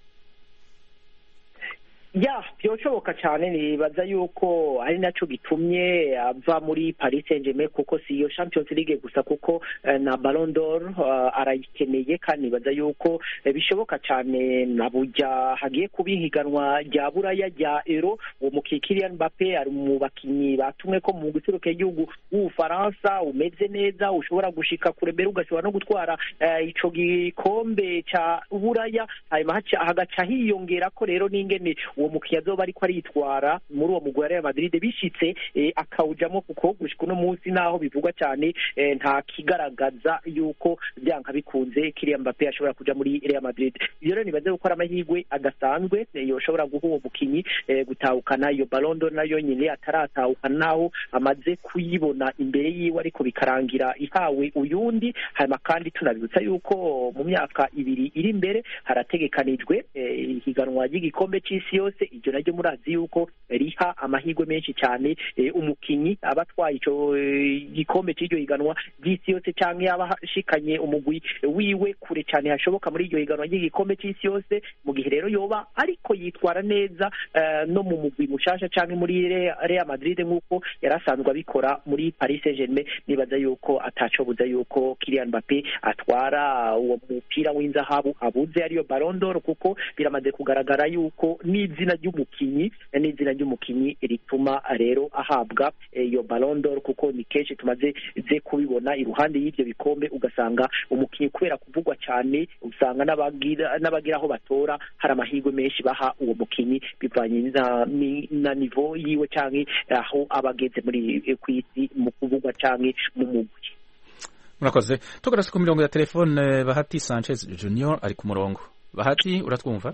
Byoshoboka cyane, nibaza yuko ari naco gitumye ava muri Paris Saint-Germain, kuko si iyo Champions League gusa, kuko na Ballon d'Or arayikeneye, kandi nibaza yuko bishoboka cyane na burya hagiye kubihiganwa rya Buraya rya Euro. Uwo mukikirian Mbappe ari mu bakinyi batumwe ko mu guseruka igihugu w'Ufaransa umeze neza, ushobora gushika kure mbere ugashobora no gutwara ico gikombe ca Buraya. Hanyuma hagaca hiyongera ko rero n'ingene uwo uwo mukinnyi azoba ariko aritwara muri uwo mugwi wa Real Madrid bishitse akawujamo, kuko gushika uno munsi naho bivugwa cyane nta kigaragaza yuko byanka bikunze Kylian Mbappe ashobora kuja muri Real Madrid. Iyo rero nibaze gukora amahirwe adasanzwe yoshobora guha uwo mukinnyi gutahukana iyo Ballon d'Or, nayo nyine ataratahukana naho amaze kuyibona imbere yiwe, ariko bikarangira ihawe uyundi. Hanyuma kandi tunabibutsa yuko mu myaka ibiri iri imbere harategekanijwe ihiganwa ry'igikombe c'isi yose. Iryo naryo murazi yuko riha amahirwe menshi cyane umukinnyi aba atwaye ico gikombe c'iryo higanwa ry'isi yose, canke yaba ashikanye umugwi wiwe kure cyane hashoboka muri iryo higanwa ry'igikombe c'isi yose. Mu gihe rero yoba ariko yitwara neza no mu mugwi mushasha canke muri Real Madrid nk'uko yarasanzwe abikora muri Paris Saint-Germain, nibaza yuko atacobuza yuko Kylian Mbappe atwara uwo mupira w'inzahabu abuze ariyo Ballon d'Or, kuko biramaze kugaragara yuko n'izina ry'umukinyi rituma rero ahabwa iyo Ballon d'Or, kuko ni kenshi tumaze kubibona iruhande y'ivyo bikombe ugasanga umukinyi kubera kuvugwa cyane usanga n'abagira aho batora hari amahirwe menshi baha uwo mukinyi bivanye na niveau yiwe canke aho abageze muri kwisi mu kuvugwa canke mu mugwi. Murakoze. Tugarase ku mirongo ya telefone Bahati Sanchez Junior ari ku murongo. Bahati, uratwumva?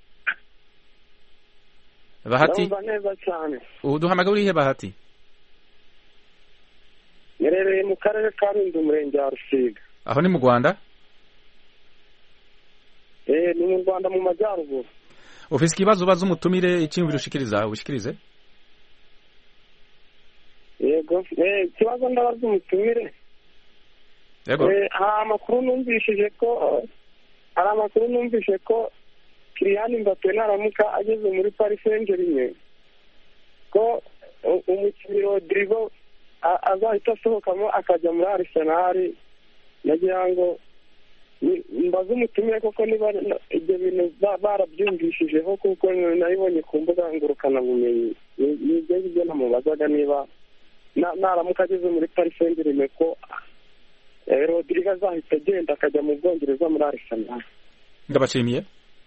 Bahati, ndumva neza cyane. Uduhamagara urihe Bahati? Nerereye mu karere ka Rulindo, umurenge wa Rusiga. Aho ni mu Rwanda? Ni mu Rwanda mu majyaruguru. Ufise ikibazo ubaza umutumire icyumviro ushikirize? Yego, ikibazo ndabaza umutumire. Yego. Hari amakuru numvise ko Kylian Mbappe naramuka ageze muri Paris Saint-Germain ko umukinnyi Rodrigo azahita asohokamo akajya muri Arsenal. Nagira ngo mbaze umutumire koko niba ibyo bintu barabyumvishijeho, kuko nabibonye ku mbuga ngurukanabumenyi. Nibyo namubazaga niba naramuka ageze muri Paris Saint-Germain ko Rodrigo azahita agenda akajya mu Bwongereza muri Arsenal. Ndabashimiye.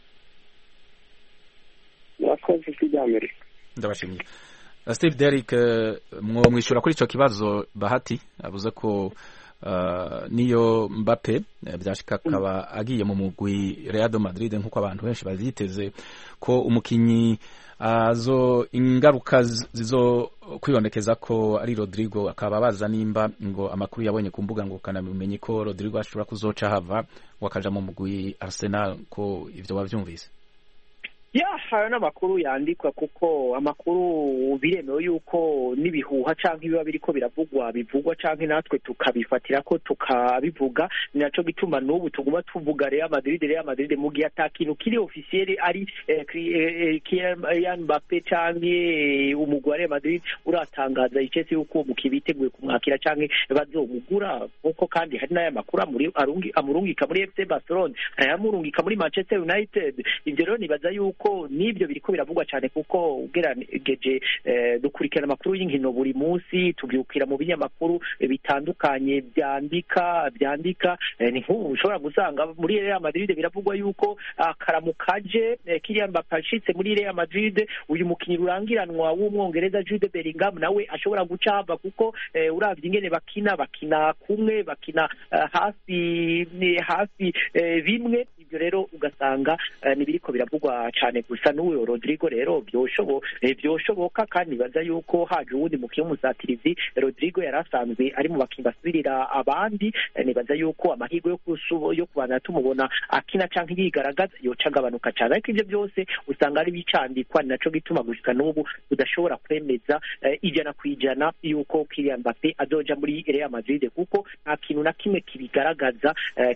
Murakoze cy'Amerika. Ndabashimiye. Steve Derrick, mwishura kuri ico kibazo Bahati avuze ko niyo Mbappe byashika akaba agiye mu mugwi Real Madrid nk'uko abantu benshi baziteze ko umukinyi ingaruka zizo kwibonekeza ko ari Rodrigo, akaba baza nimba ngo amakuru yabonye ku mbuga ngo kanabimenye ko Rodrigo ashobora kuzoca hava wakaja mu mugwi Arsenal, ko ivyo wavyumvise? hari n'amakuru yandikwa, kuko amakuru biremewe yuko n'ibihuha canke biba biriko bivugwa canke natwe tukabifatira ko tukabivuga. Ni naco gituma n'ubu tuguma tuvuga Real Madrid mu gihe atakintu kiri officiel ari Kylian Mbappe canke umugwi wa Real Madrid uratangaza icese yuko uwo mukinnyi biteguye kumwakira canke bazomugura, kuko kandi hari n'aya makuru amurungika muri FC Barcelona, ayamurungika muri Manchester United. Ivyo rero nibaza yuko nibyo biriko biravugwa cyane, kuko ugerageje dukurikirana amakuru y'inkino buri munsi, tubyukira mu binyamakuru bitandukanye byandika ni nk'ubu ushobora gusanga muri Real Madrid biravugwa yuko karamukaje Kylian Mbappe ashitse muri Real Madrid, uyu mukinyi rurangiranwa w'umwongereza Jude Bellingham nawe ashobora guca hava, kuko uravye ingene bakina kumwe, bakina hafi bimwe. Ibyo rero ugasanga nibiriko biravugwa cyane. Gusa n'uwo Rodrigo rero byoshoboka, kandi baza yuko haje uwundi mukinnyi w'umusatirizi. Rodrigo yarasanzwe ari mu bakinnyi basubirira abandi, nibaza yuko amahirwe yo kubana tumubona akina canke yigaragaza yoca agabanuka cyane, ariko ivyo byose usanga ari bicandikwa. Ni naco gituma gushika n'ubu tudashobora kwemeza 100% yuko Kylian Mbappe azoja muri Real Madrid, kuko nta kintu na kimwe kibigaragaza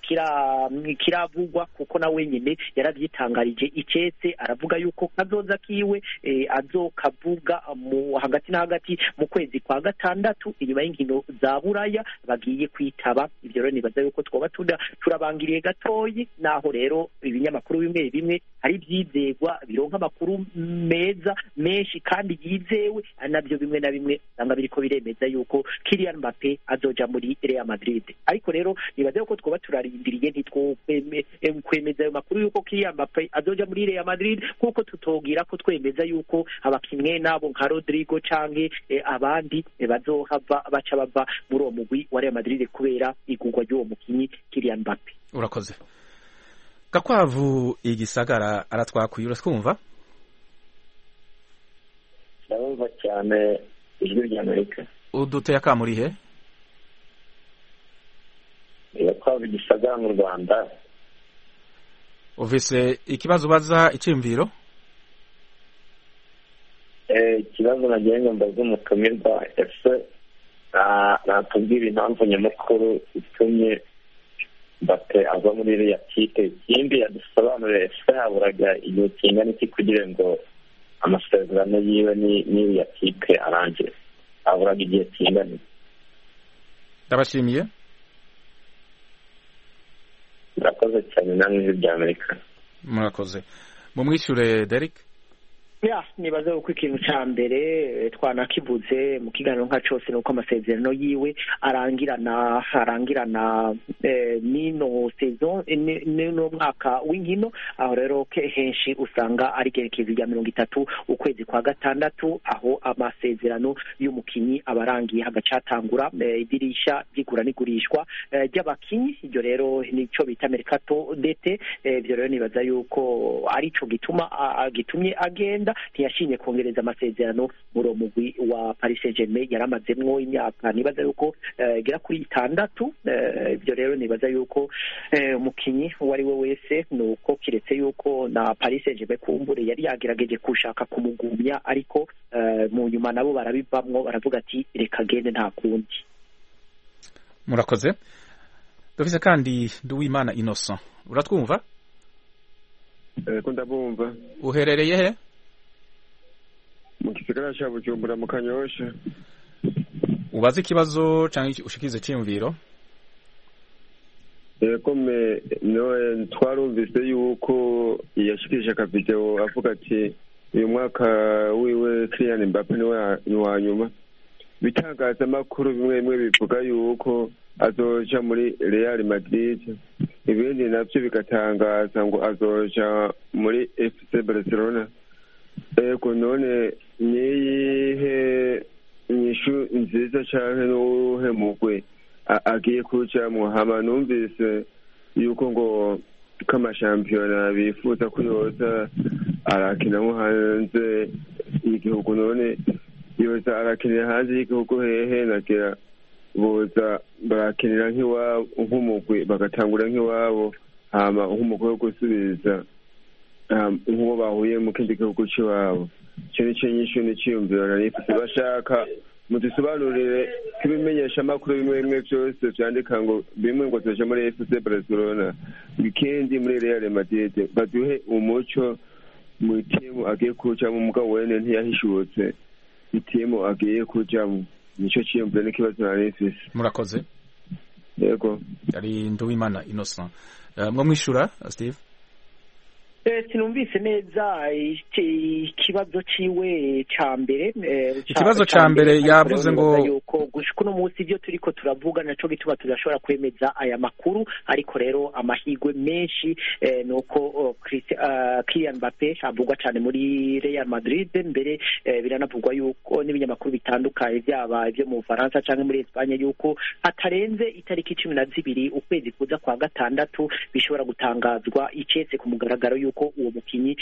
kiravugwa, kuko na wenyine yaravyitangarije icetse aravuga yuko kazoza kiwe azokavuga hagati na hagati mu kwezi kwa gatandatu inyuma y'inkino za Buraya bagiye kwitaba. Ivyo rero nibaza yuko twoba turabangiriye gatoyi, naho rero ibinyamakuru bimwe ari ibyizegwa bironka amakuru meza menshi kandi yizewe, nabyo bimwe na bimwe usanga biriko biremeza yuko Kylian Mbappe azoja muri Real Madrid. Ariko rero nibaze ko twoba turarindiriye ntitwokwemeza ayo makuru yuko Kylian Mbappe azoja muri Real Madrid, kuko tutogira ko twemeza yuko abakinnyi nabo nka Rodrigo canke abandi bazohava baca bava muri uwo mugwi wa Real Madrid kubera igurwa ry'uwo mukinyi Kylian Mbappe. Urakoze. Gakwavu Igisagara aratwakuye, uratwumva? Ndabumva cyane ijwi ry'Amerika. Uduteye akamurihe? Gakwavu Igisagara mu Rwanda. Uvise ikibazo baza icyumviro? Ikibazo nagiye ngo mbaze umutumirwa, ese natubwira impamvu nyamukuru itumye Mbappe ava muri iriya kipe. Ikindi yadusobanurire, ese haburaga igihe kingana iki kugira ngo amasezerano yiwe n'iriya kipe arangire? Haburaga igihe kingana iki? Ndabashimiye. Murakoze cyane namwe ijwi ry'Amerika. Murakoze. Mumwishure Derek? Nibaze uko ikintu ca mbere twanakivuze mu kiganiro nka cose nuko amasezerano yiwe arangirana nino saison nino mwaka w'inkino, aho rero henshi usanga ari gerekezo rya 30 ukwezi kwa gatandatu, aho amasezerano y'umukinyi abarangiye hagacatangura idirisha ry'igura n'igurishwa ry'abakinyi. Iryo rero nico bita mercato d'été. Ibyo rero nibaza yuko arico gitumye agenda, ntiyashimye kongereza amasezerano muri uwo mugwi wa Paris Saint-Germain yaramazemwo imyaka nibaza yuko gera kuri 6. Ibyo rero nibaza yuko umukinyi uwo ari we wese nuko kiretse yuko na Paris Saint-Germain kumbure yari yagerageje kushaka kumugumya, ariko mu nyuma nabo barabivamwo, baravuga ati reka gende nta kundi. Murakoze. Dufise kandi Nduwimana Innocent, uratwumva? Ko ndabumva. Uherereye he? Mu gisagara cya Bujumbura mu Kanyosha. Ubaze ikibazo canke ushikize cyumviro? Twarumvise yuko yashikije akavideo avuga ati uyu mwaka wiwe Kylian Mbappe ni wa nyuma. Bitangazamakuru bimwe bivuga yuko azoja muri Real Madrid, ibindi navyo bigatangaza ngo azoja muri FC Barcelona. Ego none niyihe inyishu nziza canke nuhe mugwe agiye kujamwo? Hama numvise yuko ngo kamashampiyona bifuza ko yoza arakinamwo hanze y'igihugu. None yoza arakinira hanze y'igihugu hehe? Nagira boza barakinira nk'iwabo nk'umugwi, bagatangura nk'iwabo, hama nk'umugwi wo gusubiza nk'uwo bahuye mu kindi gihugu cy'iwabo. Icyo nicyo nyinshi n'iciyumviro narifise. Bashaka mudusobanurire ibimenyesha amakuru bimwe byose vyandika ngo bimwe ngo zoje muri FC Barcelona, ikindi muri Real Madrid. Baduhe umuco mu timu agiye kujamwo, mugabo wene ntiyahishutse itimu agiye kujamwo. Nico ciyumviro n'ikibazo narifise. Murakoze. Yego. Yari Nduwimana Innocent. Mwo mwishura Steve? Sinumvise neza ikibazo ciwe ca mbere. Ikibazo ca mbere yavuze ngo yuko gushika no munsi ibyo turiko turavuga naco gituma tudashobora kwemeza aya makuru, ariko rero amahigwe menshi nuko Kylian Mbappe avugwa cyane muri Real Madrid. Mbere biranavugwa yuko n'ibinyamakuru bitandukanye byaba ibyo mu Faransa canke muri Espagne yuko atarenze itariki 12 ukwezi kuza kwa gatandatu bishobora gutangazwa icetse ku mugaragaro yuko uwo mukinyi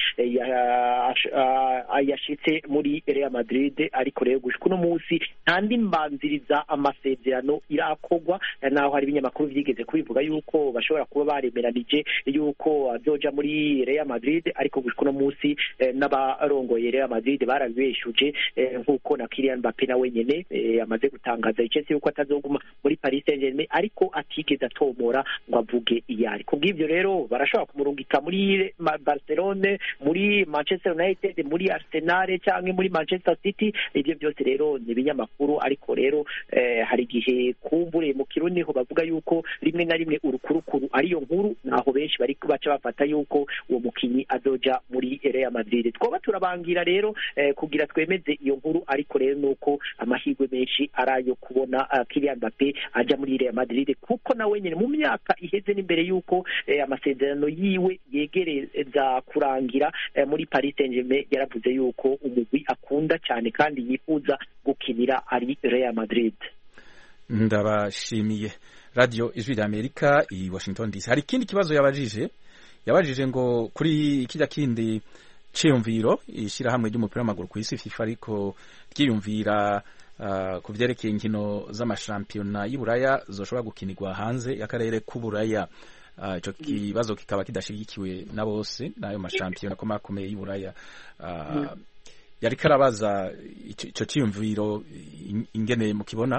yashitse muri Real Madrid. Ariko rero gushika no munsi ntandi mbanziriza amasezerano irakogwa, naho hari ibinyamakuru vyigeze kubivuga yuko bashobora kuba baremeranije yuko azoja muri Real Madrid, ariko gushika no munsi n'abarongoye Real Madrid barabibeshuje, nkuko na Kylian Mbappe na wenyene amaze gutangaza icetse yuko atazoguma muri Paris Saint-Germain, ariko atigeze atomora ngo avuge iyari. Kubw'ivyo rero barashobora kumurungika muri Barcelone, muri Manchester United, muri Arsenal cyangwa muri Manchester City. Ibyo byose rero ni ibinyamakuru, ariko rero hari igihe kumbure mu Kirundi ho bavuga yuko rimwe na rimwe urukurukuru ariyo nkuru, naho benshi bari baca bafata yuko uwo mukinyi azoja muri Real Madrid. Twoba turabangira rero kugira twemeze iyo nkuru, ariko rero nuko amahirwe menshi arayo kubona Kylian Mbappe aja muri Real Madrid, kuko nawe nyene mu myaka iheze n'imbere yuko amasezerano yiwe yegereza kurangira muri Paris Saint-Germain yaravuze yuko umugwi akunda cyane kandi yifuza gukinira ari Real Madrid. Ndabashimiye. Radio Ijwi ry'Amerika i Washington DC. Hari ikindi kibazo yabajije ngo kuri kijya kindi cyiyumviro ishyirahamwe ry'umupira w'amaguru ku isi FIFA ariko ryiyumvira ku byerekeye inkino z'amashampiyona y'Iburaya zoshobora gukinirwa hanze y'akarere k'Uburaya. Icyo kibazo kikaba kidashyigikiwe na bose n'ayo mashampiyona akomeye y'Iburaya. Yari karabaza icyo cyiyumviro ingene mukibona.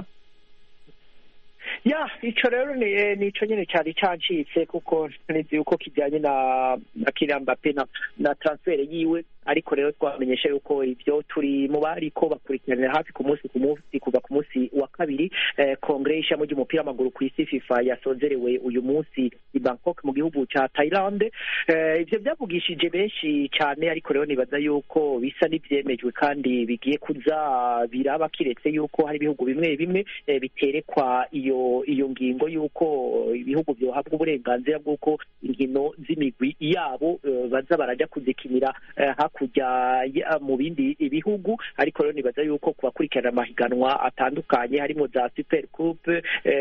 Ico rero ni ico nyene cyari cancitse, kuko nizi uko kijanye na Kylian Mbappe na transfer yiwe, ariko rero twamenyesha yuko ibyo turi mu bariko bakurikiranira hafi ku munsi kuva ku munsi wa kabiri. Kongere y'ishami ry'umupira w'amaguru ku isi FIFA yasozerewe uyu munsi i Bangkok mu gihugu ca Thailand. Ivyo byavugishije benshi cyane, ariko rero nibaza yuko bisa n'ivyemejwe kandi bigiye kuza biraba, kiretse yuko hari ibihugu bimwe bimwe biterekwa iyo ngingo yuko ibihugu byohabwa uburenganzira bw'uko inkino z'imigwi yabo baza baraja kuzikinira hakurya mu bindi ibihugu. Ariko rero nibaza yuko kubakurikirana amahiganwa atandukanye harimo za Super Coupe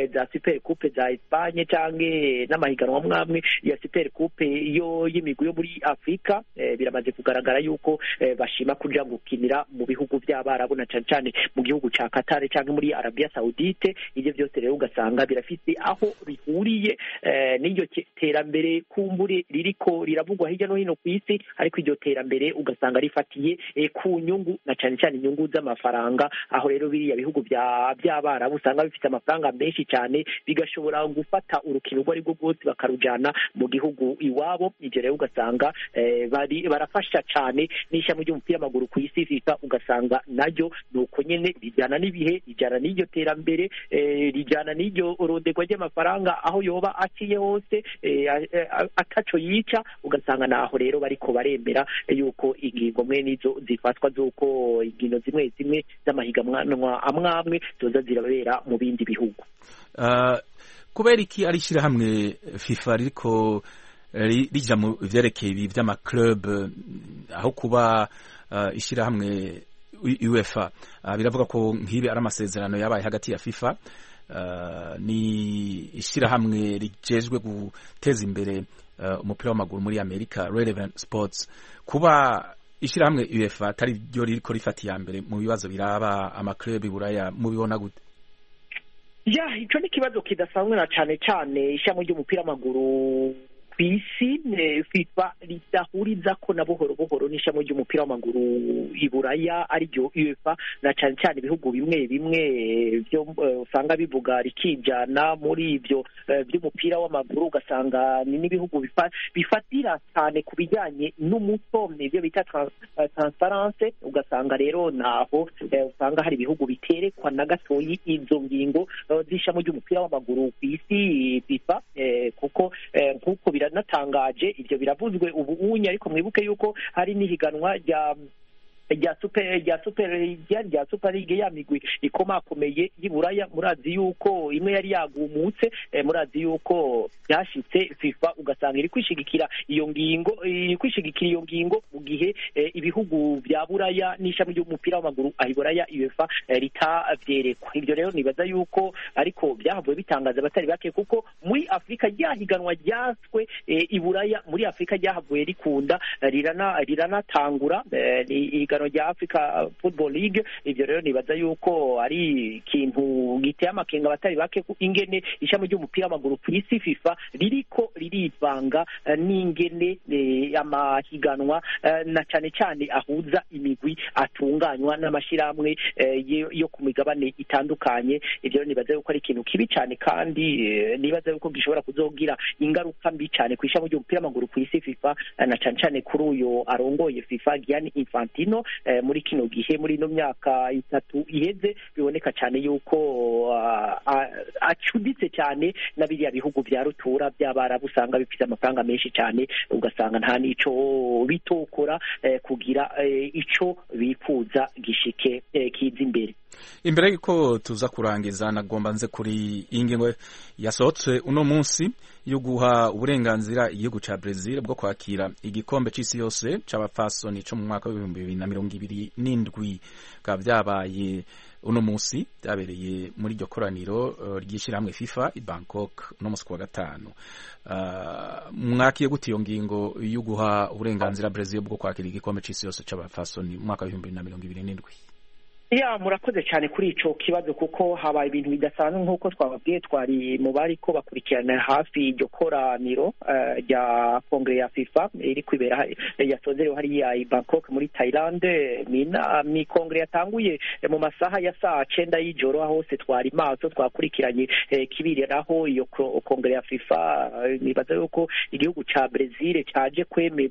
za Espagne cyangwa n'amahiganwa mwamwe ya Super Coupe y'imigwi yo muri Afrika, biramaze kugaragara yuko bashima kuja gukinira mu bihugu by'Abarabu na cyane mu gihugu ca Qatar cyangwa muri Arabia Saudite. Ibyo byose rero ugasanga birafite aho bihuriye n'iryo terambere kumbure ririko riravugwa hirya no hino ku isi, ariko iryo terambere ugasanga rifatiye ku nyungu na cyane inyungu z'amafaranga. Aho rero biriya bihugu by'Abarabu usanga bifite amafaranga menshi cyane, bigashobora gufata urukino rwo aribwo rwose bakarujana mu gihugu iwabo. Ibyo rero ugasanga barafasha cyane n'ishami ry'umupira w'amaguru ku isi FIFA, ugasanga naryo nuko nyene rijyana n'ibihe, rijyana n'iryo terambere, rijyana n'iryo rodegwa ry'amafaranga aho yoba aciye hose ataco yica. Ugasanga naho rero bariko baremera yuko ingingo mwe nizo zifatwa z'uko inkino zimwe z'amahiganwa amwe zoza zirabera mu bindi bihugu. Kubera iki ari ishyirahamwe FIFA riko rija mu vyerekeye ibi vy'amaclub aho kuba ishyirahamwe UEFA? Biravuga ko nk'ibi ari amasezerano yabaye hagati ya FIFA ni ishyirahamwe rijejwe guteza imbere umupira w'amaguru muri Amerika, Relevant Sports. Kuba ishyirahamwe UEFA atari ryo ririko rifata iya mbere mu bibazo biraba amaclub Buraya, mubibona gute? Ico ni kibazo kidasanzwe na cyane ishyirahamwe ry'umupira w'amaguru kw'isi FIFA ridahuriza ko na buhoro n'ishami ry'umupira w'amaguru i Buraya ariryo UEFA, na cyane ibihugu bimwe byo usanga bivuga rikijana muri ibyo by'umupira w'amaguru. Ugasanga ni n'ibihugu bifatira cyane ku bijyanye n'umuco, ibyo bita transparence. Ugasanga rero naho usanga hari ibihugu biterekwa na gatoyi izo ngingo z'ishami ry'umupira w'amaguru ku isi FIFA, kuko nk'uko biranatangaje ibyo biravuzwe ubunya, ariko mwibuke yuko hari n'ihiganwa rya Super League ya migwi ikomakomeye y'Iburaya. Murazi yuko imwe yari yagumutse, murazi yuko byashitse FIFA ugasanga iri kwishigikira iyo ngingo mu gihe ibihugu bya Buraya n'ishami ry'umupira w'amaguru ahiburaya UEFA ritavyerekwa. Ibyo rero nibaza yuko ariko byahavuye bitangaza abatari bake, kuko muri Afrika ryahiganwa ryaswe iburaya muri Afrika ryahavuye rikunda riranatangura higanwa rya Africa Football League. Ivyo rero nibaza yuko ari ikintu giteye amakenga abatari bake ingene ishami ry'umupira w'amaguru ku isi FIFA ririko ririvanga n'ingene amahiganwa na cane cyane ahuza imigwi atunganywa n'amashirahamwe yo ku migabane itandukanye. Ivyo nibaza yuko ari ikintu kibi cyane kandi nibaza yuko gishobora kuzogira ingaruka mbi cyane ku ishami ry'umupira w'amaguru ku isi FIFA na cane cyane kuri uyo arongoye FIFA Gianni Infantino. Muri kino gihe muri no myaka 3 iheze biboneka cyane yuko acuditse cyane na biriya bihugu vya rutura by'abarabu usanga bifite amafaranga menshi cyane, ugasanga nta nico bitokora kugira ico bifuza gishike kiza imbere yuko tuza kurangiza nagomba nze kuri ingingo yasohotse uno munsi yo guha uburenganzira igihugu ca Brazil bwo kwakira igikombe c'isi yose c'abafasoni co mu mwaka wa 2027 bwa vyabaye uno munsi byabereye muri iryo koraniro ry'ishyirahamwe FIFA i Bangkok uno munsi kuwa gatanu. Mwakiye gute iyo ngingo yo guha uburenganzira Brazil bwo kwakira igikombe c'isi yose c'abafasoni mu mwaka wa 2027? Murakoze cyane kuri ico kibazo kuko habaye ibintu bidasanzwe nk'uko twababwiye, twari mu bari ko bakurikirana hafi iryo koraniro rya kongre ya FIFA iri kwibera yasozerewe hariya i Bangkok muri Thailand. Mi kongre yatanguye mu masaha ya saa 9 y'ijoro, hose twari maso twakurikiranye kibiriraho iyo kongre ya FIFA. Nibaza yuko igihugu ca Brazil caje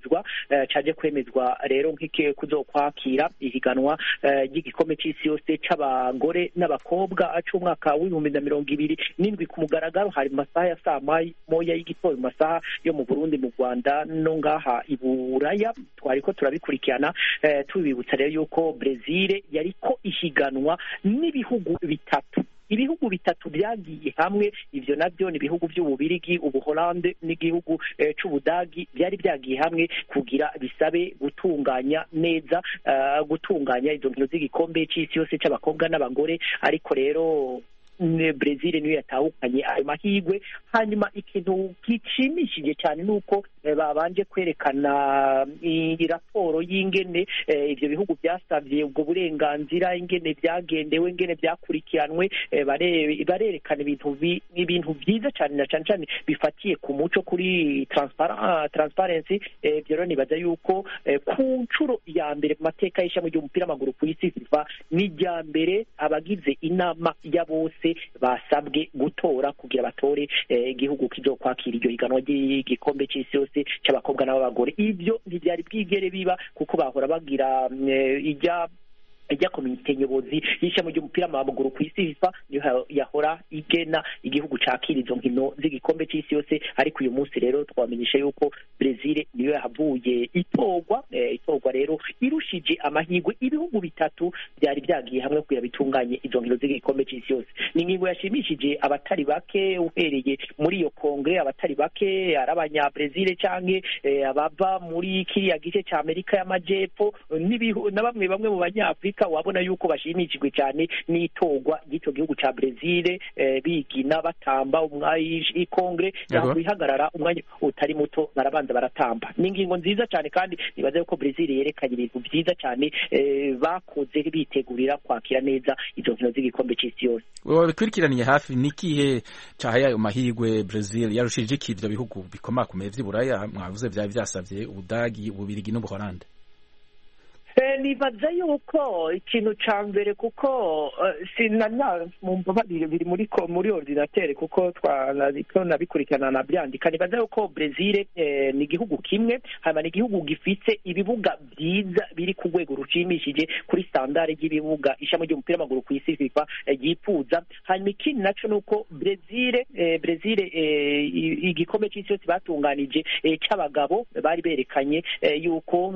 kwemezwa rero nk'ike kuzokwakira ihiganwa ry'igikombe c'isi yose c'abagore n'abakobwa c'umwaka w'2027 ku mugaragaro. hari mu masaha ya saa moya y'igitondo, mu masaha yo mu Burundi, mu Rwanda no ngaha i Buraya. Twariko turabikurikirana tubibutsa rero yuko Brazil yariko ihiganwa n'ibihugu bitatu byagiye hamwe. Ivyo navyo ni ibihugu by'Ububirigi, Ubuholande n'igihugu c'Ubudagi byari byagiye hamwe kugira bisabe gutunganya neza izo nkino z'igikombe c'isi yose c'abakobwa n'abagore. Ariko rero Brazil niyo yatahukanye ayo mahigwe. Hanyuma ikintu gishimishije cyane nuko babanje kwerekana raporo y'ingene ivyo bihugu byasavye ubwo burenganzira, ingene byagendewe, ingene byakurikiranwe. Barerekana ibintu byiza cyane na cyane bifatiye ku muco, kuri transparency. Byo nibaza yuko ku nshuro ya mbere mu mateka y'ishami ry'umupira w'amaguru ku isi FIFA ni rya mbere abagize inama ya bose basabwe gutora kugira batore igihugu kizokwakira iryo higanwa ry'igikombe c'isi yose c'abakobwa n'abagore. Ivyo ntibyari bwigere biba kuko bahora bagira ijya komite nyobozi y'ishami ry'umupira w'amaguru ku isi FIFA niyo yahora igena igihugu cakira izo nkino z'igikombe c'isi yose. Ariko uyu munsi rero twamenyesha yuko Brazil niyo yahavuye itorwa rero irushije amahigwe ibihugu bitatu byari byagiye hamwe kugira bitunganye izo nkino z'igikombe c'isi yose. Ni ingingo yashimishije abatari bake, uhereye muri iyo kongre abatari bake ari abanya Brazil canke abava muri kiriya gice ca Amerika y'Amajepfo na bamwe mu banyafrika wabona yuko bashimishijwe cyane n'itorwa ry'icyo gihugu ca Brazil, bigina batamba umwayi kongre yakwihagarara umwanya utari muto barabanza baratamba. Ni ingingo nziza cyane kandi nibaza yuko Brazil yerekanye ibintu byiza cyane bakoze bitegurira kwakira neza izo nkino z'igikombe c'isi yose. Bikurikiraniye hafi nikihe cyahaye ayo mahigwe Brazil yarushije ikivyo bihugu bikomakomeye vy'Iburaya mwavuze vyari vyasavye Ubudagi, Ububirigi n'Ubuholande? Nibaza yuko ikintu ca mbere kuko biri muri ordinateur kuko nabikurikirana nabyandika. Nibaza yuko Brazil ni igihugu kimwe, hanyuma ni igihugu gifite ibibuga byiza biri ku rwego rushimishije kuri standard y'ibibuga ishami ry'umupira w'amaguru ku isi FIFA yifuza. Hanyuma ikindi naco nuko Brazil igikombe c'isi yose batunganije c'abagabo bari berekanye yuko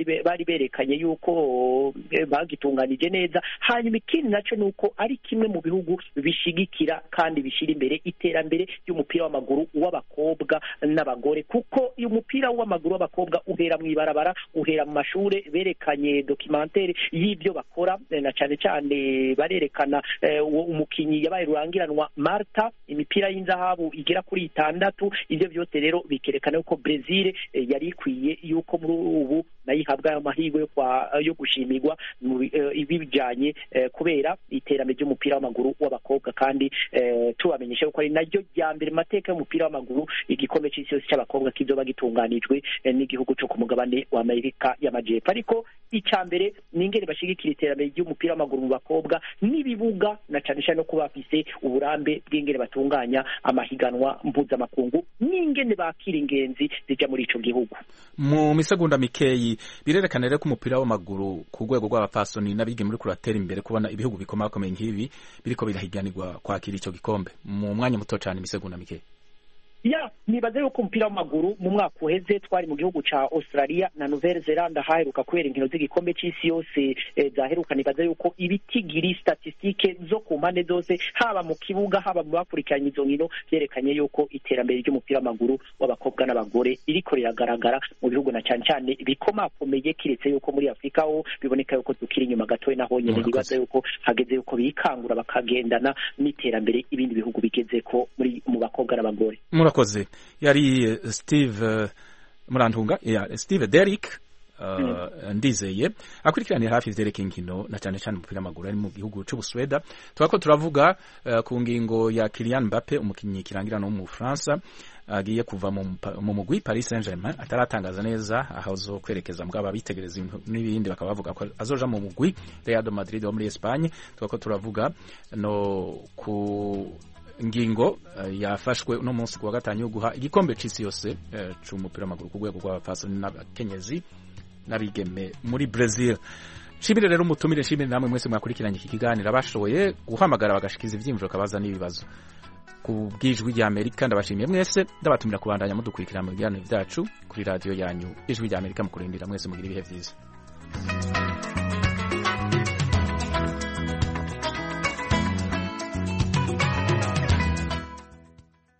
bagitunganije neza. Hanyuma ikindi naco nuko ari kimwe mu bihugu bishigikira kandi bishira imbere iterambere ry'umupira w'amaguru w'abakobwa n'abagore, kuko uyu mupira w'amaguru w'abakobwa uhera mu ibarabara, uhera mu mashure. Berekanye documentaire y'ibyo bakora, na cyane cyane barerekana umukinyi yabaye rurangiranwa Marta, imipira y'inzahabu igera kuri 6. Ivyo byose rero bikerekana yuko Brazil yari ikwiye yuko muri ubu nayihabwa amahirwe yo kwa yo gushimirwa ibijanye kubera iterambere ry'umupira w'amaguru w'abakobwa kandi tubamenyesha ko ari naryo rya mbere mu mateka y'umupira w'amaguru igikombe c'isi yose c'abakobwa kizoba gitunganijwe n'igihugu cyo ku mugabane wa Amerika y'Amajepfo. Ariko icya mbere ni ingene bashigikira iterambere ry'umupira w'amaguru mu bakobwa n'ibibuga na cane cane no kuba bafise uburambe bw'ingene batunganya amahiganwa mpuzamakungu n'ingene bakira ingenzi zija muri ico gihugu. Mu misegunda mikeyi birerekana rero ko umupira w'amaguru ku rwego rw'abafasoni n'abige muri kuratera imbere kubona ibihugu bikomakomeye nk'ibi biriko birahiganirwa kwakira ico gikombe mu mwanya muto cyane misegunda mikeyi. Nibaze yuko umupira w'amaguru mu mwaka uheze twari mu gihugu ca Australia na Nouvelle Zelande haheruka kubera inkino z'igikombe c'isi yose zaheruka. Nibaze yuko ibitigiri statistike zo ku mpande zose haba mu kibuga haba mu bakurikiranye izo nkino vyerekanye yuko iterambere ry'umupira w'amaguru w'abakobwa n'abagore iriko riragaragara mu bihugu na cyane cyane bikomakomeye, kiretse yuko muri Afrika ho biboneka yuko tukiri inyuma gatoya naho nyene. Nibaze yuko hageze yuko bikangura bakagendana n'iterambere ibindi bihugu bigezeko mu bakobwa n'abagore. Murakoze. Yari Steve Murantunga, Steve Derrick Ndizeye akurikiranira hafi ivyerekeye inkino na cyane cyane umupira w'amaguru ari mu gihugu c'Ubusweda. Twako turavuga ku ngingo ya Kylian Mbappe umukinyi kirangirana wo mu France agiye kuva mu mugwi Paris Saint-Germain, ataratangaza neza aho zo kwerekeza mugaba bitegereza n'ibindi bakaba bavuga ko azoja mu mugwi Real Madrid wo muri Espagne. Twako turavuga no ku ngingo yafashwe no munsi kuwa gatanu yo guha igikombe c'isi yose c'umupira w'amaguru ku rwego rw'abafasoni n'abakenyezi n'abigeme muri Brazil. Shimire rero umutumire, shimire namwe mwese mwakurikiranye iki kiganiro abashoboye guhamagara bagashikiza ivyimviro kabaza n'ibibazo ku bw'ijwi rya Amerika. Ndabashimiye mwese, ndabatumira kubandanya mudukurikirana mu biganiro byacu kuri radio yanyu Ijwi rya Amerika. Mukurindira mwese mugira ibihe vyiza.